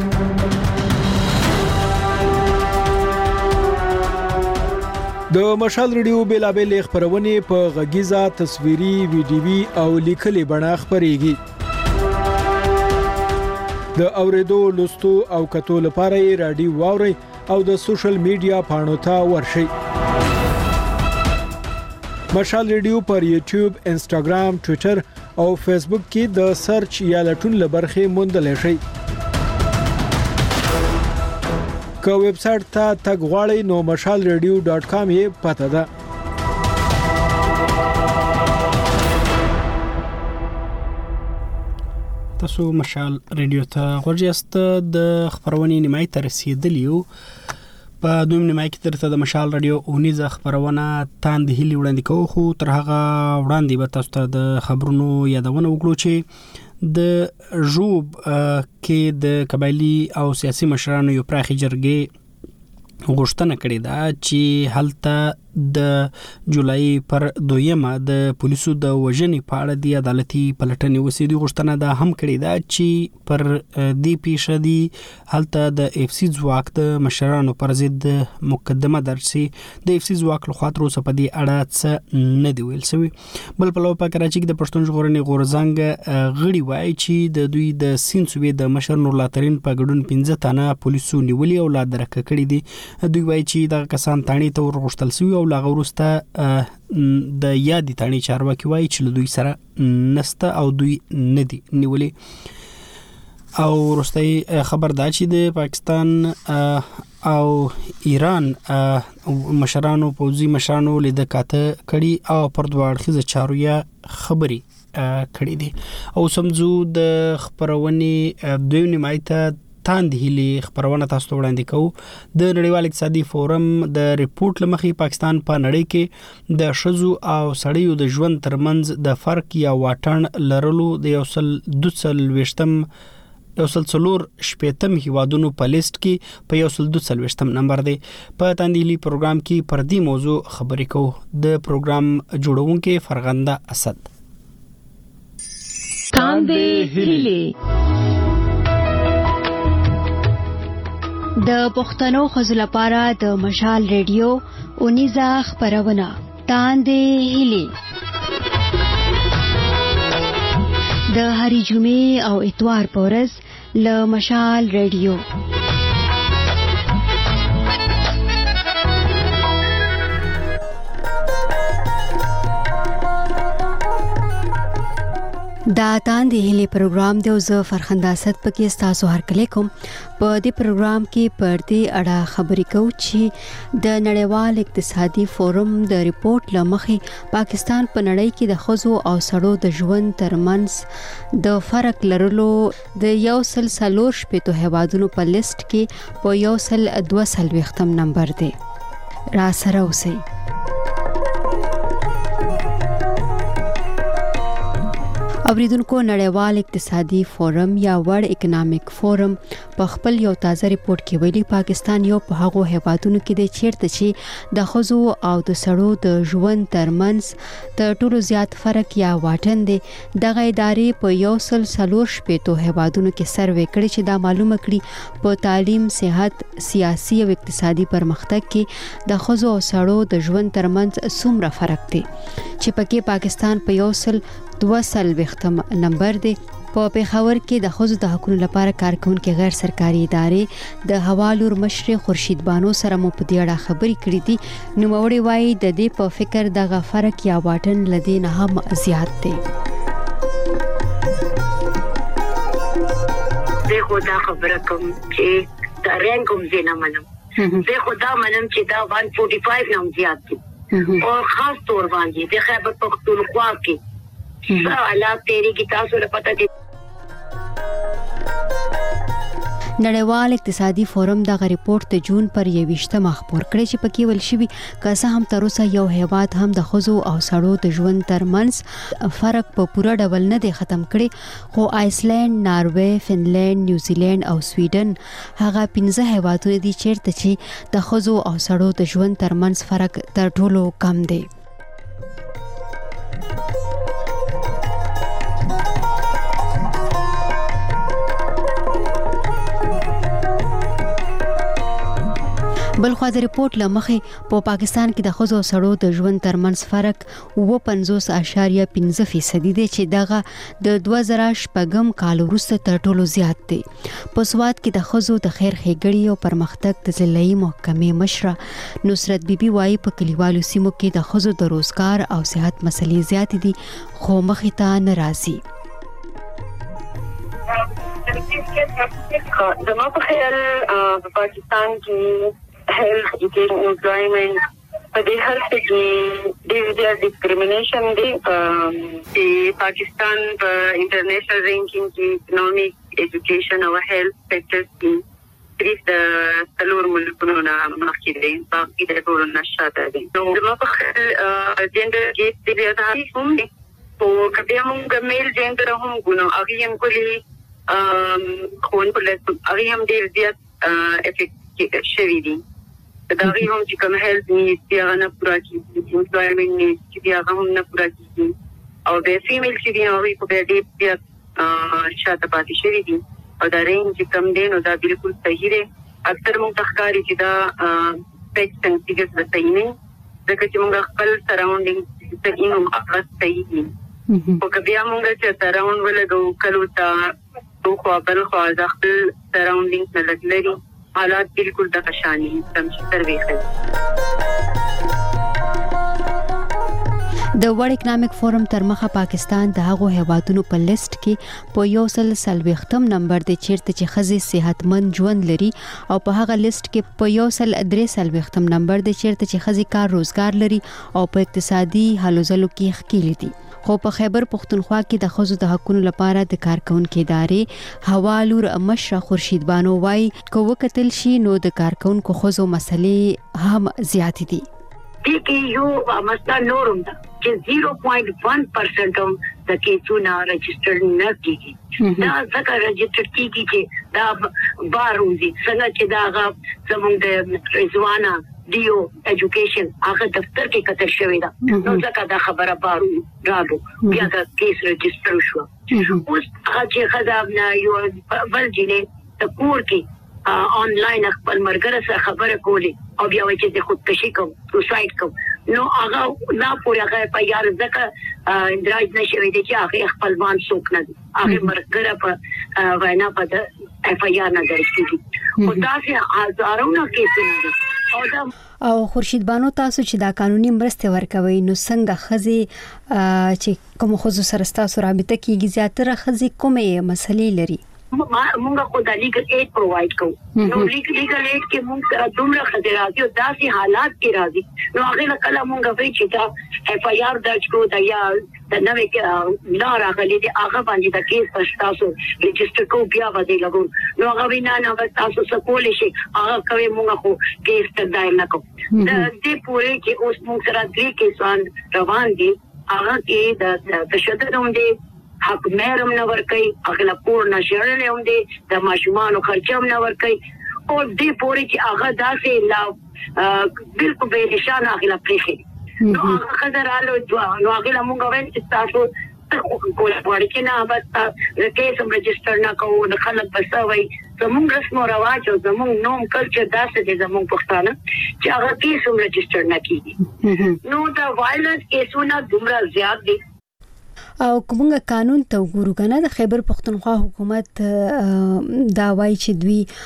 د مشال ریډیو بیلابل خبرونه په غږیزه تصویري ویډیوي او لیکلي بڼه خبريږي. د اوریدو لوستو او کتو لپاره رادیو واوري او د سوشل میډیا پاڼو ته ورشي. مشال ریډیو پر یوټیوب، انسټاګرام، ټوئیټر او فیسبوک کې د سرچ یا لټون لبرخه موندل شي. که ویب سټ ته تګ غواړئ نو مشال ریډیو ډاټ کام یې پته ده. تاسو مشال ریډیو ته غوړیاست د خبرونې نیمای ته رسیدلیو په دویم نیمای کې ترته د مشال ریډیو اونیزه خبرونه تاند هلي وړاندې کوو خو تر هغه وړاندې به تاسو ته د خبرونو یادونه وکړو چې د ژوب کې د قبایلی او سیاسي مشرانو یو پراخي جرګې غوښتنه کړې ده چې هلته د جولای پر دویمه د پولیسو د وژنې په اړه د عدالتي پلټنې وسې د غوښتنه ده هم کړې ده چې پر دې پیښه دی هلته د اف سی ځواک د مشرانو پر ضد مقدمه درج شي. د اف سی ځواک له خوا تر اوسه په دې اړه څه نه دی ویل شوی. بل په لور په کراچۍ کې د پښتون ژغورنې غورځنګ غړي وایي چې د دوی د سین صوبې د مشر نور الله ترین په ګډون پنځه تنه پولیسو نیولي او لا درک کړي دي. دوی وایي چې د کسان تانی ته ورغښتل شوی او لا غورسته د یادی تانی چارواکي وایي چې دوی سره نسته او دوی ندي نیولي. او ورستۍ خبر دا چې د پاکستان او ایران مشرانو پوځي مشرانو لیدل کاته کړي او پر دوه اړخیزه چارو یې خبري کړي دي. او سمزو د خبرونې دوی نیمایته تاند هلي خبرونه تاسو ته وړاندې کوو. د نړیوال اقتصادي فورم د ریپورت لمخې پاکستان په نړۍ کې د شذو او سړیو د ژوند ترمنځ د فرق یا واټن لرلو د یو سل دوه ویشتم یو سل څلور شپږم هیوادونو په لیست کې په یو سل دوه ویشتم نمبر دی. په تاند هلي پروګرام کې پر دې موضوع خبرې کوو. د پروګرام جوړونکو فرغنده اسد. تاند هلي د پښتنو خزل لپاره د مشال ریډیو اونیزه خبرونه تاندې هلي د هری جمعې او اتوار په ورځ له مشال ریډیو. دا تاندې هلي پروګرام دی او زه فرخنده اسد پکې تاسو هر کله کوم. په دې پروګرام کې پر دې اړه خبرې کوو چې د نړیوال اقتصادي فورم د ریپورت لمخې پاکستان په نړۍ کې د ښځو او سړو د ژوند ترمنځ د فرق لرلو د یو سل څلور شپږ هیوادونو په لیست کې په یو سل دوه ویشتم نمبر دی. را سره اوسئ. اوریدونکو نړیوال اقتصادي فورم یا ورلد اکونومیک فورم په خپل یو تازه ریپورت کې ویلي پاکستان یو په هغو هیوادونو کې دی چیرته چې د ښځو او د سړو د ژوند ترمنځ تر ټولو زیات فرق یا واټن دی. دغه ادارې په یو سل څلور شپږ هیوادونو کې سروې کړي چې دا معلومه کړي په تعلیم، صحت، سیاسي او اقتصادي پرمختګ کې د ښځو او سړو د ژوند ترمنځ څومره فرق دی چې پکې پاکستان په یو سل دوه ویشتم نمبر دی. په پیښور کې د ښځو د حقوقو لپاره کارکونکو غیر سرکاري ادارې د حوالور مشر خورشید بانو سره مو په دې اړه خبرې کړې دي. نو موري وایي د دې په فکر دغه فرق یا واټن لدی نه هم زیات دی. زه خو دا خبره کوم چې دا رنګ هم زه نه منم. زه خو دا منم چې دا one forty-five نه زیات دی او خاص طور باندې د خیبر پختونخوا کې حالات تیری کی تاسو له پته دي. نړیوال اقتصادي فورم دغه ریپورت د جون پر یوویشتم خبر کړی چې پکې ول شوی که هم تر اوسه یو هیواد هم د ښځو او سړو د ژوند ترمنځ فرق په پوره ډول نه دی ختم کړی، خو آیسلند، ناروې، فنلند، نیوزیلند او سویډن هغه پنځه هیوادونه دي چیرته چې د ښځو او سړو د ژوند ترمنځ فرق تر ټولو کم دی. بلخو د ریپورت لمخې په پاکستان کې د ښځو او سړو د ژوند ترمنځ فرق اوه پنځوس اعشاریه پنځه فیصدي دی چې دغه د دوه زره شپږم کال وروسته تر ټولو زیات دی. په سواد کې د ښځو د خیر ښېګړې او پرمختګ د ضلعي محکمې مشره نصرت بیبي وایي په کلیوالو سیمو کې د ښځو د روزګار او صحت مسلې زیات دي خو مخې ته نه راځي. زما په خیال په پاکستان کې health, education, employment په دې هر څه کې د ډیسکریمینیشن دی چې پاکستان په انټرنیشنل رینکینګ کې اکونومیک ایجوکیشن او هیلث سېکټر کې تریس د څلور ملکونو نه مخکې دی باقي د ټولو نه شاته دی نو زما په خیال جنډر کې د زیاتې هم دی او کبه موږ میل جنډر هم ګونو هغه هم کولی خون په لږ هغه هم ډیر زیات افیکټ شوی دی دا غي هم چې کوم هیلث نیډز دی هغه نه پوره کیږي امپلویمنت نیډز دی هغه هم نه پوره کیږي او د فیمیل چې دی هغه په دې کې شاته پاتې شوی دی او دا رینج کم دی نو دا بالکل صحیح دی اکثر موږ تخکاری چې دا فیکټ ان فیګرز د صحیح نه ځکه چې موږ خپل سراوندینګ ته اینو هغه صحیح دي او کبه موږ چې سراوند ولګو کلو تا خو بل خو د خپل سراوندینګ نه لګلري حالات بالکل د قشانی تم سروي کوي د ورلد اکنامک فورم تر مخه پاکستان د هغو هیوادونو په لیست کې په یو سل سلويختم نمبر د چیرته چې خزي صحتمند ژوند لري او په هغه لیست کې په یو سل درې سلويختم نمبر د چیرته چې خزي کار روزګار لري او په اقتصادي حالو ځلو کې ښکیل دي خو په خیبر پختونخوا کې د خزو د حقوقو لپاره د کارکونکو ادارې حوالور مشر خورشید بانو وای کو وکتل شي نو د کارکونکو خزو مسلې هم زیات دي دې کې یو مسله نورم ده چې زیرو پوینټ ون پرسنټ هم د کیسونو رجسټر نه کیږي دا ځکه رجسټر کیږي چې دا باروزي څنګه چې دا زموږ د رضوانه دیو ایجوکیشن هغه دفتر کې کتل شوی دا نو ځکه دا خبره بارو راغو بیا دا کیس رجسټر شو اوس هغه خدامنا یو بل جنې د کور کې آنلاین خپل مرګره سره خبره کولی او بیا وایي چې خودکشي کوم سوساید کوم نو هغه لا پورې هغه په یار ځکه اندراج نشوي دي چې هغه خپل ځان څوک نه هغه مرګره په وینا په اف آی آر نه درکېږي او دا چې هزارونه کیسونه دي او خورشید بانو تاسو چې دا قانوني مرسته ورکوي نو څنګه خزي چې کوم خو سره تاسو رابطه کیږي زیاتره خزي کومه مسلې لري مونږ خو د لیګل ایډ پرووایډ کوو نو لیګل ایډ کې مونږ دومره خدمات او داسې حالات کې راځي نو هغه کله مونږ وی چې دا اف آی آر درج کو دا یا د نوې لا راغلي دي هغه باندې د کیس پر تاسو رجسټر کو بیا باندې لګو نو هغه وینا نه تاسو سکول شي هغه کوي مونږ خو کیس ته دای نه کوو د دې پورې کې اوس مونږ سره درې کیسان روان دي هغه کې د تشدد هم حق مهرم نه ورکي اغلا پور نه شړلې هم دي د ماشومان خرچم نه ورکي او دې پورې چې هغه داسې لا بالکل به نشانه اغلا پریخي نو هغه خدرالو نو اغلا مونږ وین چې تاسو کوله وړي کې نه بس کیس هم رجسټر نه کوو د خلک بسوي زموږ رسم او رواج او زموږ نوم کلچر داسې دي زموږ پښتانه چې هغه کیس هم رجسټر نه کیږي نو دا وایلنس کیسونه دومره زیات دي او کومه قانون ته وګورو کنه د خیبر پختونخوا حکومت دا وایي چې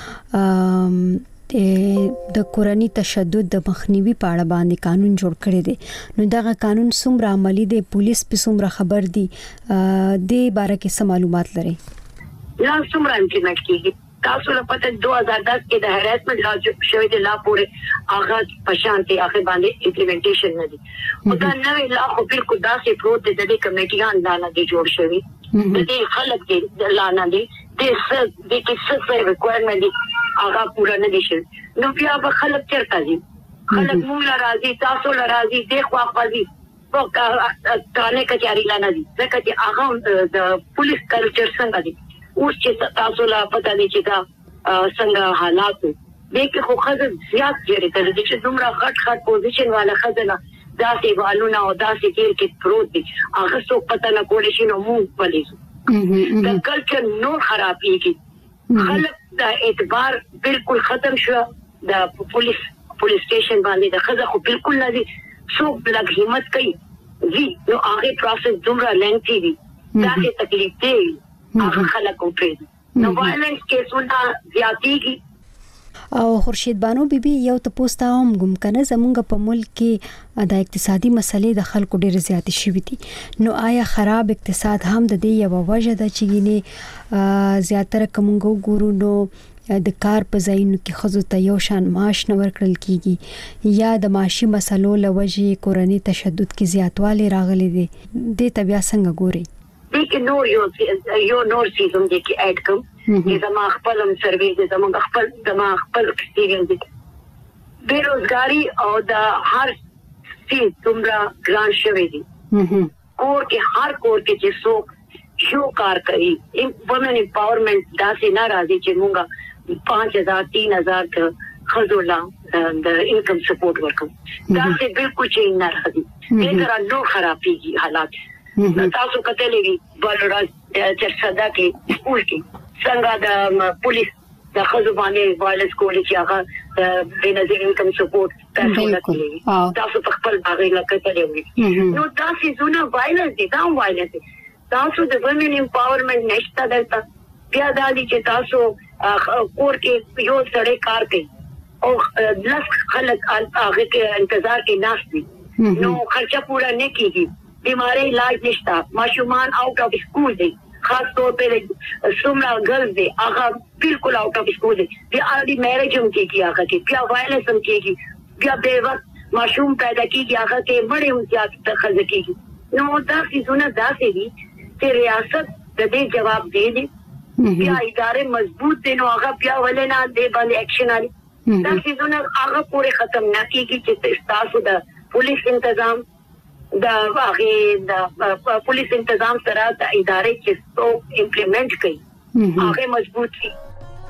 دوی د کورنۍ تشدد د مخنیوي په اړه باندې قانون جوړ کړی دی نو دا قانون څومره عملی دی پولیس په څومره خبر دی د باره کې څه معلومات لري یا څومره امپلیمنٹ کیږي تاسو له پته دو هزار دس کې د هراسمنت لا شوی دی لا پورې هغه پشانتي هغه باندې امپلیمنټیشن نه دی او دا نوې لا خو بالکل داسې پروت دی د دې کمیټیان دا نه دی جوړ شوی د دې خلک دی لا نه دی د څه د څه ریکوایرمنت دی هغه پورا نه دي شي نو بیا به خلک چرته دي خلک مونږ راځي تاسو راځي د خوا خالي په کانه کچاري لاندې دي ځکه چې هغه د پولیس کلچر څنګه دي اوس چې تاسو لا پته دي چې دا څنګه حالات دي دغه خو خزه زیات جوړه کړي چې دومره غټ غټ پوزیشن والا خزه داسې والونه او داسې کې کې پروت دي هغه څو پته نه کولې شي نو موږ پولیس دا کلچر نور خرابېږي خلک دا اعتبار بالکل ختم شو د پولیس پولیس سټیشن باندې د خزه خو بالکل نه دي څو بلګ همت کوي وی نو هغه پروسس دومره لنګتي دي دا کې تکلیف دی هغه خلک کوي نو وایلنس کیسونه زیاتېږي او خورشید بانو بیبي یو ته پوسټ هم ګم کنه زمونږ په ملک کې د اقتصادي مسلې د خلکو ډېر زیات شوي دي نو آیا خراب اقتصاد هم د دې یو وجه ده چې ګینه زیاتره کومګو ګورو نو د کار په ځایونو کې خزو ته یو شان معاش نه ورکړل کیږي یا د معاشي مسلو لوجې کورنۍ تشدد کې زیاتوالی راغلي دي د طبيعه څنګه ګوري دغه نور یو یو نور سیزم دي کې اډ کوم چې زما خپل سروي دي زما خپل زما خپل ایکسپیرینس دي بیروزګاری او د هر څه څومره ګران شوی دي کور کې هر کور کې چې څوک شو کار کوي وومن امپاورمنت داسې ناراضي چې مونږه پانچ هزار تین هزار خزولا د انکم سپورټ ورکو داسې بالکل چې ناراضي دغه نو خرابېږي حالات تاسو کتلې ولر چې صدا کې سکول کې څنګه د پولیس د خزو باندې وایلنس کولی چې هغه د نظر انکم سپورټ تاسو لکه تاسو په خپل باغې لکه کتلې نو تاسو زونه وایلنس دي دا وایلنس تاسو د وومن امپاورمنت نشته دلته بیا د دې چې تاسو کور کې یو سړی کار کوي او لږ خلک هغه کې انتظار کې ناشتي نو خرچه پورا نه کیږي بیماری علاج نشتا ماشومان آؤٹ آف سکول دي خاص طور پر سمرا گرلز دي هغه بالکل آؤٹ آف سکول دي بیا اړي میرج هم کیږي هغه کې بیا وایلنس هم کیږي بیا به وخت ماشوم پیدا کیږي هغه کې مړې هم زیات تخلص کیږي نو دا څه داسې دي چې ریاست د دې جواب دی دي بیا ادارې مضبوط دي نو هغه بیا ولنه دې باندې اکشن علي دا څه هغه پورې ختم نه کیږي چې تاسو د پولیس تنظیم دا هغه د پولیس تنظیم سره د ادارې چې څو امپلیمنٹ کوي هغه مضبوط شي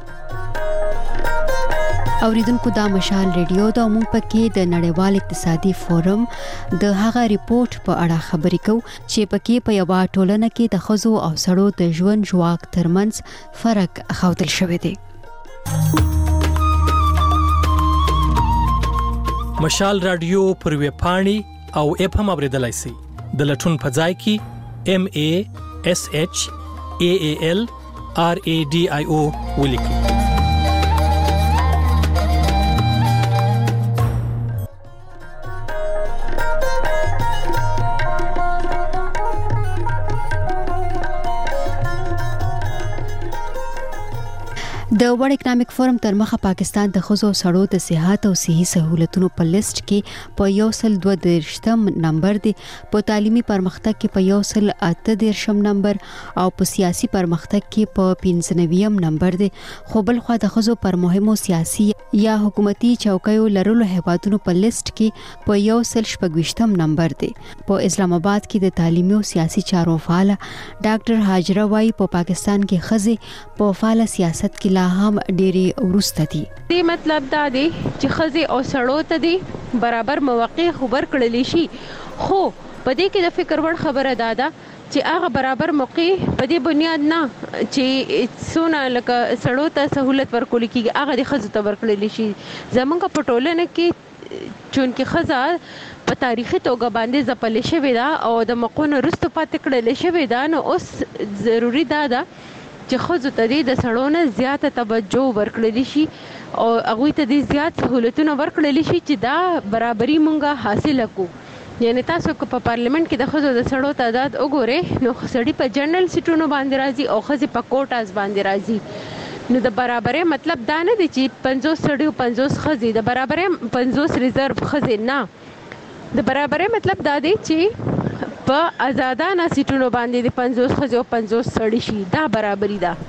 اوریدونکو دا مشال ریډیو د عموم پکې د نړیوال اقتصادي فورم د هغه ریپورت په اړه خبرې کوي چې پکې په یو ټولنه کې د خزو او سړو د ژوند ژواک ترمنځ فرق ښودل شوی دی مشال رادیو پر ویب پاڼې او اپ هم اوریدلای شئ د لټون په ځای کې ام ا اس اچ ا ا ال ار ا ډي آی او ولیکئ د ورلد اکونومیک فورم تر مخه پاکستان د خزو سړو د صحت او صحي سہولتونو په لیست کې په یو سل دوه دیرشم نمبر دی په تعلیمي پرمختګ کې په یو سل اته دیرشم نمبر او په سیاسي پرمختګ کې په پنځه نوي نمبر دی خو بل خو د خزو پر مهمو سیاسي یا حکومتي چوکیو لرلو هیوادونو په لیست کې په یو سل شپږویشتم نمبر دی په اسلام آباد کې د تعلیمي او سیاسي چارو فعال ډاکټر هاجره وايي په پاکستان کې خزي په فعال سیاست کې لا هم ډېری ورسته دي دې مطلب دا دی چې خزي او سړو ته دي برابر مواقع خبر کړل شي خو په دې کې د فکر وړ خبره ده دا چې هغه برابر موقع په دې بنیاد نه چې څونه لکه سړو ته سہولت ورکول کیږي هغه د خزو ته ورکړل شي زمونږ په ټولنه کې چونکه خزا په تاریخي توګه باندې ځپل شوی دا او د مقونه رستو پاتې کړل شوی دا نو اوس ضروری ده دا چې خزو ته د سړونه زیاته توجه ورکړل شي او هغه ته د زیات سہولتونه ورکړل شي چې دا برابرۍ مونږه حاصل کړو یعنی تاسو کو په پارلیمنت کې د خزو د سړو تعداد وګوره نو سړی په جنرال سیټونو باندې راځي او خزي په کوټاز باندې راځي نو د برابرۍ مطلب دا نه دی چې پنځوس سړی او پنځوس خزي د برابرۍ پنځوس ریزرو خزي نه د برابرۍ مطلب دا دی چې په آزادانه سیټونو باندې د پنځوس خزو پنځوس سړی شي دا برابرۍ ده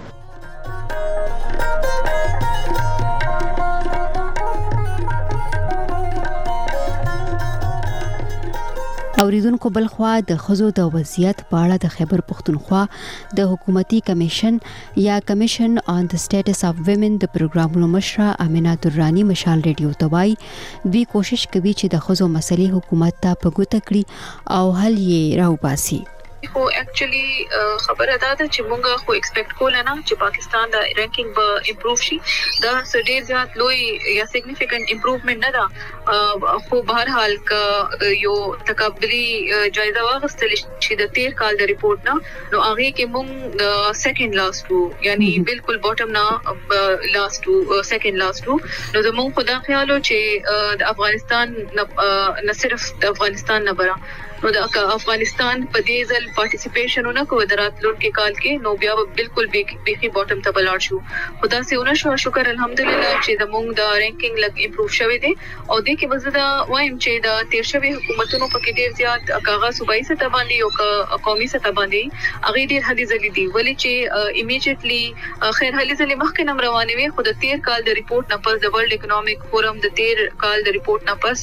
اوریدونکو بل خوا د خزو د وضعیت په اړه د خیبر پختونخوا د حکومتي کمیشن یا کمیشن آن د سټیټس اف ویمن د پروګرامونو مشره امینه درانی مشال ریډیو ته وایي دوی کوشش کوي چې د خزو مسلې حکومت ته په ګوته کړي او حل یې راوباسي خو اکچولی خبره ده چې مونږ خو ایکسپیکټ کول نه چې پاکستان د رینکینګ به امپروف شي دا ډېر زیات لوی یا سیګنیفیکانت امپروومنت نه ده خو بهر حال ک یو تکبلی جایزه واغستل چې د تیر کال د ریپورت نه نو هغه کې مونږ سیکنډ لاست وو یعنی بالکل باټم نه لاست وو سیکنډ لاست وو نو زموږ خدا خیالو چې د افغانستان نه صرف د افغانستان نه برا نو د افغانستان په دې ځل پارټیسیپیشن ونه کو دراتلون کې کال کې نو بیا بالکل بیخي باټم ته بلاړ شو. خدا سي ونه شو شکر الحمدلله چې د مونږ د رینکینګ لګ امپروو شوی دی او د کې وزدا وایم چې د تیر شوی حکومتونو په کې ډیر زیات کاغذ صوبایي سطح باندې او قومي سطح باندې هغه ډیر هلي ځلې دي ولې چې ایمیډیټلی خیر هلي ځلې مخکې نم روانې وي خو د تیر کال د ریپورت نه پس د ورلد اکونومیک فورم د تیر کال د ریپورت نه پس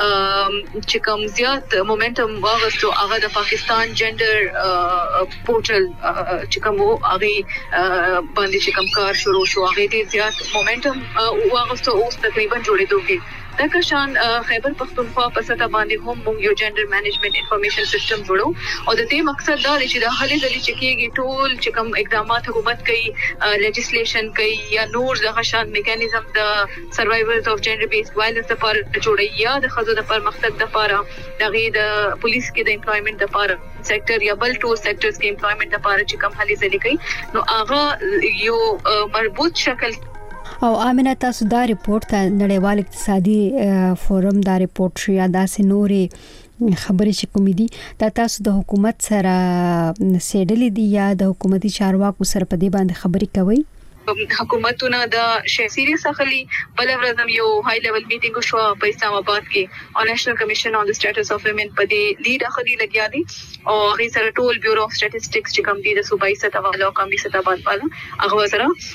چې کوم زیات مومنټم واغستو هغه د پاکستان جندر پورټل چې کوم هغه باندې چې کوم کار شروع شو هغه ډیر زیات مومنټم واغستو اوس تقریبا جوړېدو کې دا کشان خیبر پختونخوا په سطح باندې هم موږ یو جندر مینجمنت انفارمیشن سیستم جوړو او د دې مقصد دا دی چې د هلي ځلې چې کېږي ټول چې کوم اقدامات حکومت کوي لیجسلیشن کوي یا نور د غشان میکانیزم د سروایورز اف جندر بیسډ وایلنس لپاره جوړي یا د خزو د پرمختګ لپاره دغه د پولیس کې د امپلویمنت لپاره سېکټر یا بل ټول سېکټرز کې امپلویمنت لپاره چې کوم هلي ځلې کوي نو هغه یو مربوط شکل او امنه تاسو دا ریپورت ته نړیوال اقتصادي فورم دا ریپورت شو یا داسې نورې خبرې چې کومې دي دا تاسو د حکومت سره سیډلې دي یا د حکومتي چارواکو سره په دې باندې خبرې کوي حکومتونه د شې سیریس اخلي بل ورځم یو های لیول میټینګ شو په اسلام آباد کې او نېشنل کمیشن آن د سټیټس اف ویمن په دې لیډ اخلي لګیا دي او هغه سره ټول بیورو اف سټیټسټکس چې کوم دي د صوبایي سطح او قومي سطح باندې هغه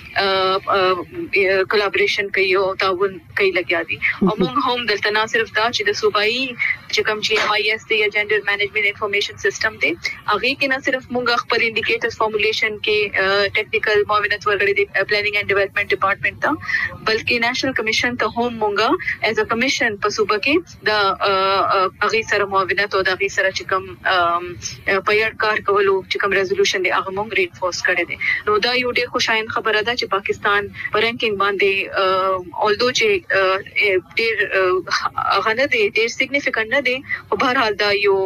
سره کولابریشن کوي او تعاون کوي لګیا دي او موږ هم دلته نه صرف دا چې د صوبایي چې کوم چې ای ایس دی جندر مینجمنت انفارمیشن سیستم دی هغه کې نه صرف موږ خپل انډیکیټرز فارمولیشن کې ټیکنیکل معاونت ورغړي پلانینګ اینڈ ډیولپمنٹ ډپارټمنټ ته بلکې نېشنل کمیشن ته هم مونږه ایز ا کمیشن په صوبه کې د هغه سره معاونت او د هغه سره چې کوم په یاد کار کولو چې کوم ریزولوشن دی هغه مونږ رینفورس کړی دی نو دا یو ډېر خوشاین خبره ده چې پاکستان په رینکینګ باندې اولدو چې ډېر هغه نه دی ډېر سیګنیفیکانت نه دی او بهر حال دا یو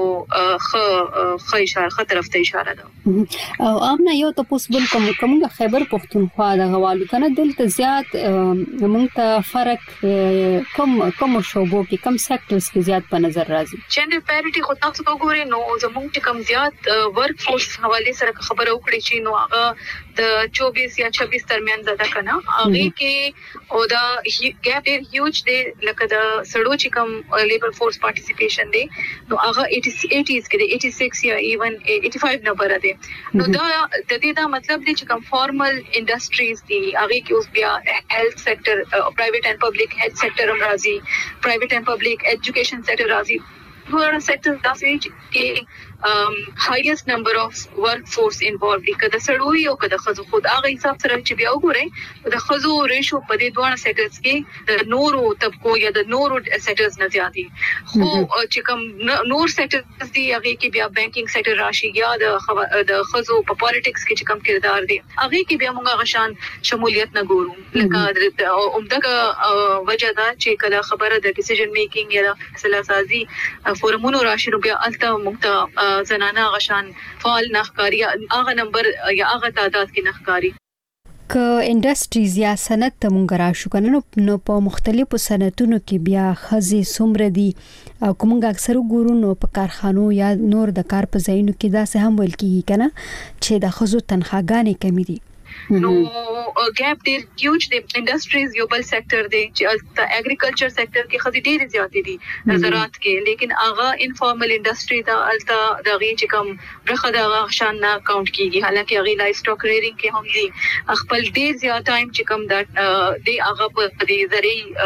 خ اشاره خ طرف ته اشاره ده او امنا یو تاسو بل کوم کوم خیبر پختونخوا د غوالو کنه دلته زیات موږ ته فرق کم کم شوبو کې کم سېکټرز کې زیات په نظر راځي جندر پیریټي خو تاسو وګورئ نو زموږ چې کم زیات ورک فورس حواله سره خبره وکړي چې نو هغه د چوبیس یا چھبیس ترمیان ده کنه هغه کې او دا ګیپ ډېر هیوج دی لکه د سړو چې کم لیبر فورس پارټیسیپیشن دی نو هغه اسی کې دی اسی یا ایون پچاسی نمبر دی نو دا د دې دا مطلب دی چې کم فارمل انډستریز دي هغه کې اوس بیا هیلث سېکټر پرایویټ اینڈ پبلک هیلث سېکټر هم راځي پرایویټ اینڈ پبلک ایجوکیشن سېکټر راځي ټول سېکټر داسې کې هایست نمبر اف ورک فورس انوالوډ دي کله سړوي او کله خزو خود هغه حساب سره چې بیا وګورئ د خزو ریشو په دې دوه سېکټرز کې د نورو طبقو یا د نورو سېکټرز نه زیاتی خو چې کوم نور سېکټرز دي هغه کې بیا بانکینګ سېکټر راشي یا د د خزو په پالیټکس کې چې کوم کردار دي هغه کې بیا موږ غشان شمولیت نه ګورو لکه عمدہ وجہ دا چې کله خبره د ډیسیژن میکینګ یا د فیصله سازي فورمونو راشي نو بیا الته موږ زنانه غشان فعال نخکاری هغه نمبر یا هغه تعداد کې نخکاری ک انډستریز یا صنعت ته مونږ راشو کنه نو په مختلفو صنعتونو کې بیا خزي سمره دي او کومګه اکثر ګورو نو په کارخانو یا نور د کار په ځایونو کې دا څه هم ویل کیږي کنه چې د خزو تنخواګانې کمی دي نو ګیپ ډېر هیوج دی انډستریز یو بل سېکټر دی چې د اګریکلچر سېکټر کې خدي ډېر زیاتې دي زراعت کې لیکن هغه انفارمل انډستری دا التا د غي چې کوم برخه د شان نه کاونټ کیږي حالکه هغه لایف سټاک ریډینګ کې هم دي خپل ډېر زیات ټایم چې کوم دا دی هغه په دې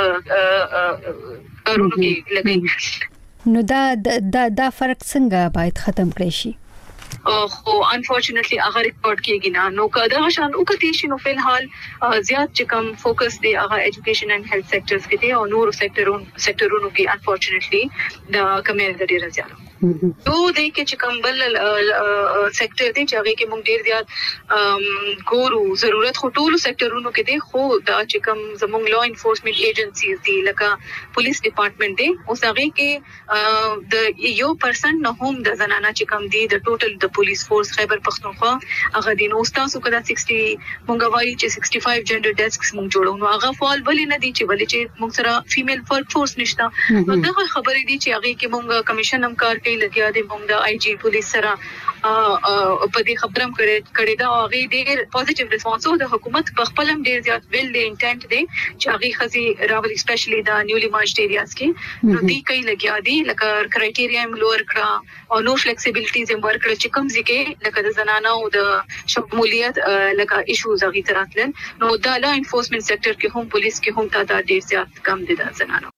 زری کارونو کې لګي نو دا دا دا فرق څنګه باید ختم کړي شي خو انفورچونټلی هغه ریکارډ کیږي نه نو کدا شان او کتی شي نو فلحال زیات چې کوم فوکس دی هغه ایجوکیشن اینڈ هیلث سېکټرز کې دی او نور سېکټرونو سېکټرونو کې انفورچونټلی دا کمیټ ډېر زیات نو د کې چې کوم بل سېکټر دی چې هغه کې موږ ډېر زیات ګورو ضرورت خو ټول سېکټرونو کې دی خو دا چې کوم زموږ لا انفورسمنت ایجنسیز دي لکه پولیس ډپارټمنټ دی اوس هغه کې د یو پرسنټ نه هم د زنانه چې کوم دی د ټوټل د پولیس فورس خیبر پختونخوا هغه د نو تاسو کدا شصت مونږ وایي چې پنځه جنډر ډیسکس مونږ جوړو نو هغه فعال بلې نه دي چې بلې چې مونږ سره فیمیل ورک فورس نشته نو دا خبرې دي چې هغه کې مونږ کمیشن هم کار کې لګیا دي موږ د آی جی پولیس سره په دې خبرم کړي کړي دا هغه ډېر پوزټیو ریسپانس او د حکومت په خپل هم ډېر زیات ویل دی انټنټ دی چې هغه خزي راولي سپیشلی دا نیولی مارچ ایریاز کې نو دې کوي لګیا دي لکه کرایټیریا هم لوور کړه او نو فلیکسیبিলিټیز هم ورکړه چې کوم ځکه لکه د زنانه او د شمولیت لکه ایشوز هغه تراتل نو دا لا انفورسمنت سېکټر کې هم پولیس کې هم تعداد ډېر زیات کم دي د زنانو.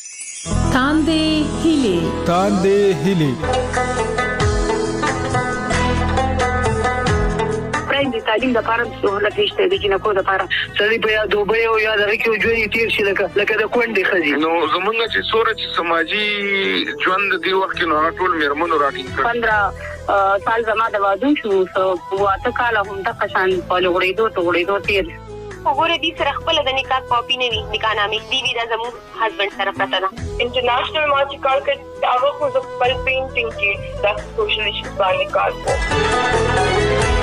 تاندې هلي تاندې هلي د تعلیم د لپاره سہولت نشته د جنکو لپاره سړي په دوبه او یا د ریکو ژوند تیر شي لکه لکه د کونډې خزي نو زمونږ چې سوره چې سماجی ژوند دی وخت کې نو ټول میرمنو راټینګ کړ پندرہ سال زما د وادو شو سو واته کال هم د قشان په لغړېدو ته غړېدو تیر وګوره دې سره خپل د نکاح کاپی نه وی نکاح نامې دی وی د زمو هسبند سره پته ده انټرنیشنل مارچ کال کې هغه خو د خپل پینټینګ کې د سوشل ایشوز باندې کار کوي.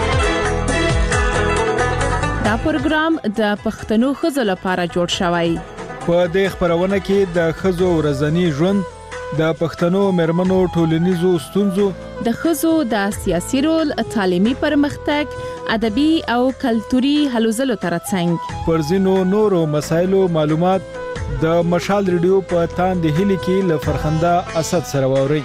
دا پروګرام د پښتنو خزو لپاره جوړ شوی. په دې خبرونه کې د خزو ورځنی ژوند د پښتنو مرمنو ټولنیزو ستونزو د خزو د سیاسي رول تعلیمي پرمختګ ادبي او کلتوري هلو ځلو ترڅنګ پر ځینو نورو مسایلو معلومات د مشال ریډیو په تاندې هلي کې ل فرخنده اسد سره ووري.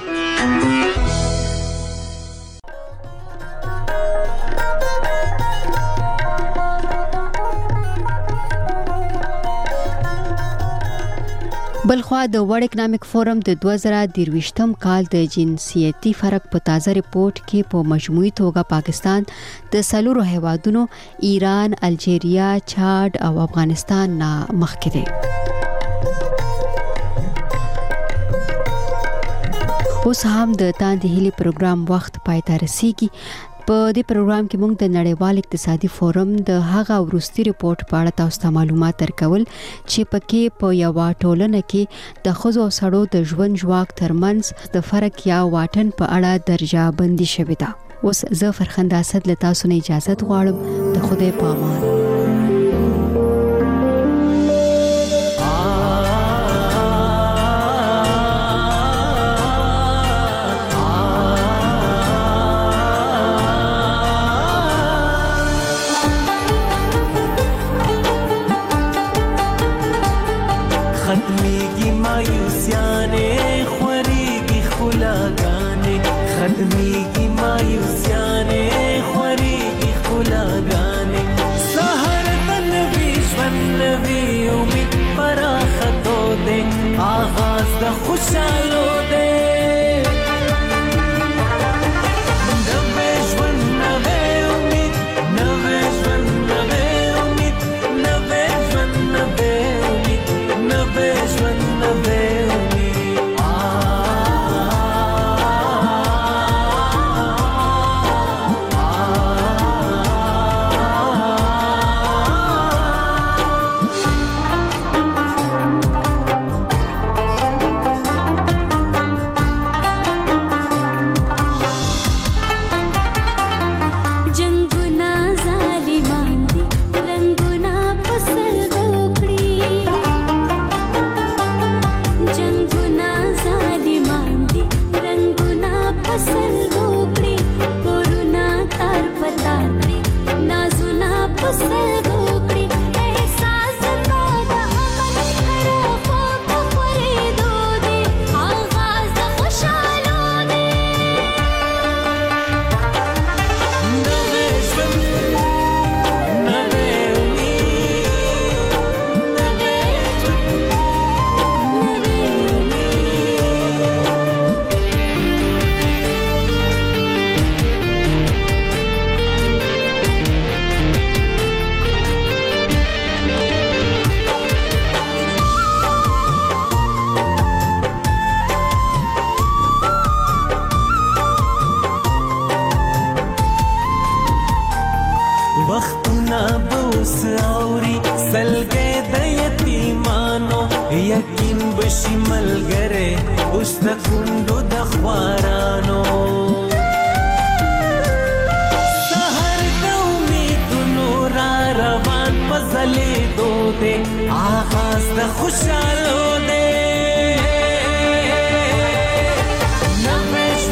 بلخوا د ورلد اکنامک فورم د دوه زره درویشتم کال د جنسیتي فرق په تازه ریپورت کې په مجموعي توګه پاکستان د سلورو هیوادونو ایران، الجیریا، چاد او افغانستان نه مخکې دی. اوس هم د تاندې هلي پروګرام وخت پای ته رسیږي. په دې پروګرام کې موږ د نړیوال اقتصادي فورم د هغه وروستي ریپورت په اړه تاسو ته معلومات درکول چې پکې په یو ټولنه کې د ښځو او سړو د ژوند ژواک ترمنځ د فرق یا واټن په اړه درجه بندي شوې ده. اوس زه فرخنده اسد له تاسو نه اجازه غواړم. د خدای په امان. خوشالو دے نوے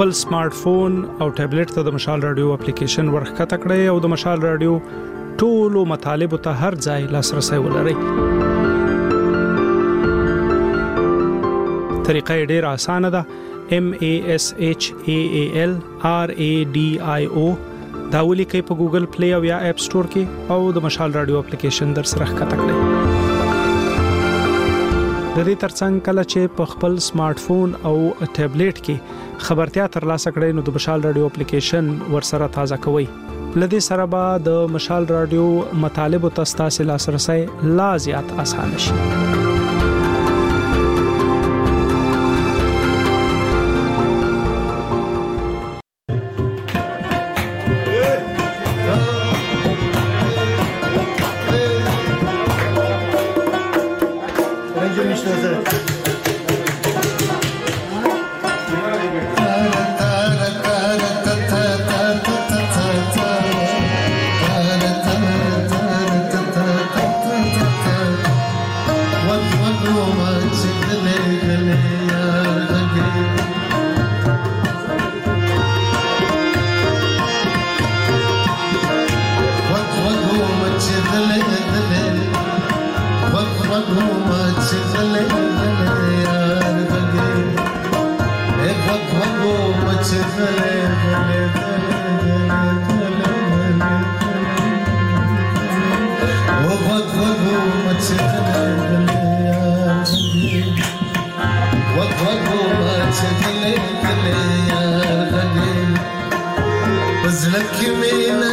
خپل سمارټ فون او ټابلیټ ته د مشال رادیو اپلیکیشن ورخته کړئ او د مشال رادیو ټولو مطالب ته هر ځای لاسرسي ولرئ. طریقه ډیره اسانه ده. M A S H A A L R A D I O دا ولیکئ په ګوګل پلی او یا اپ سٹور کې او د مشال رادیو اپلیکیشن در سره ښکته کړئ. د دې ترڅنګ کله چې په خپل سمارټ فون او ټابلیټ کې خبرتیا ترلاسه کړئ نو د مشال رادیو اپلیکیشن ورسره تازه کوئ. لدې سره به د مشال رادیو مطالب او تاسو لاسرسي لا زیات اسانه شي. Lucky me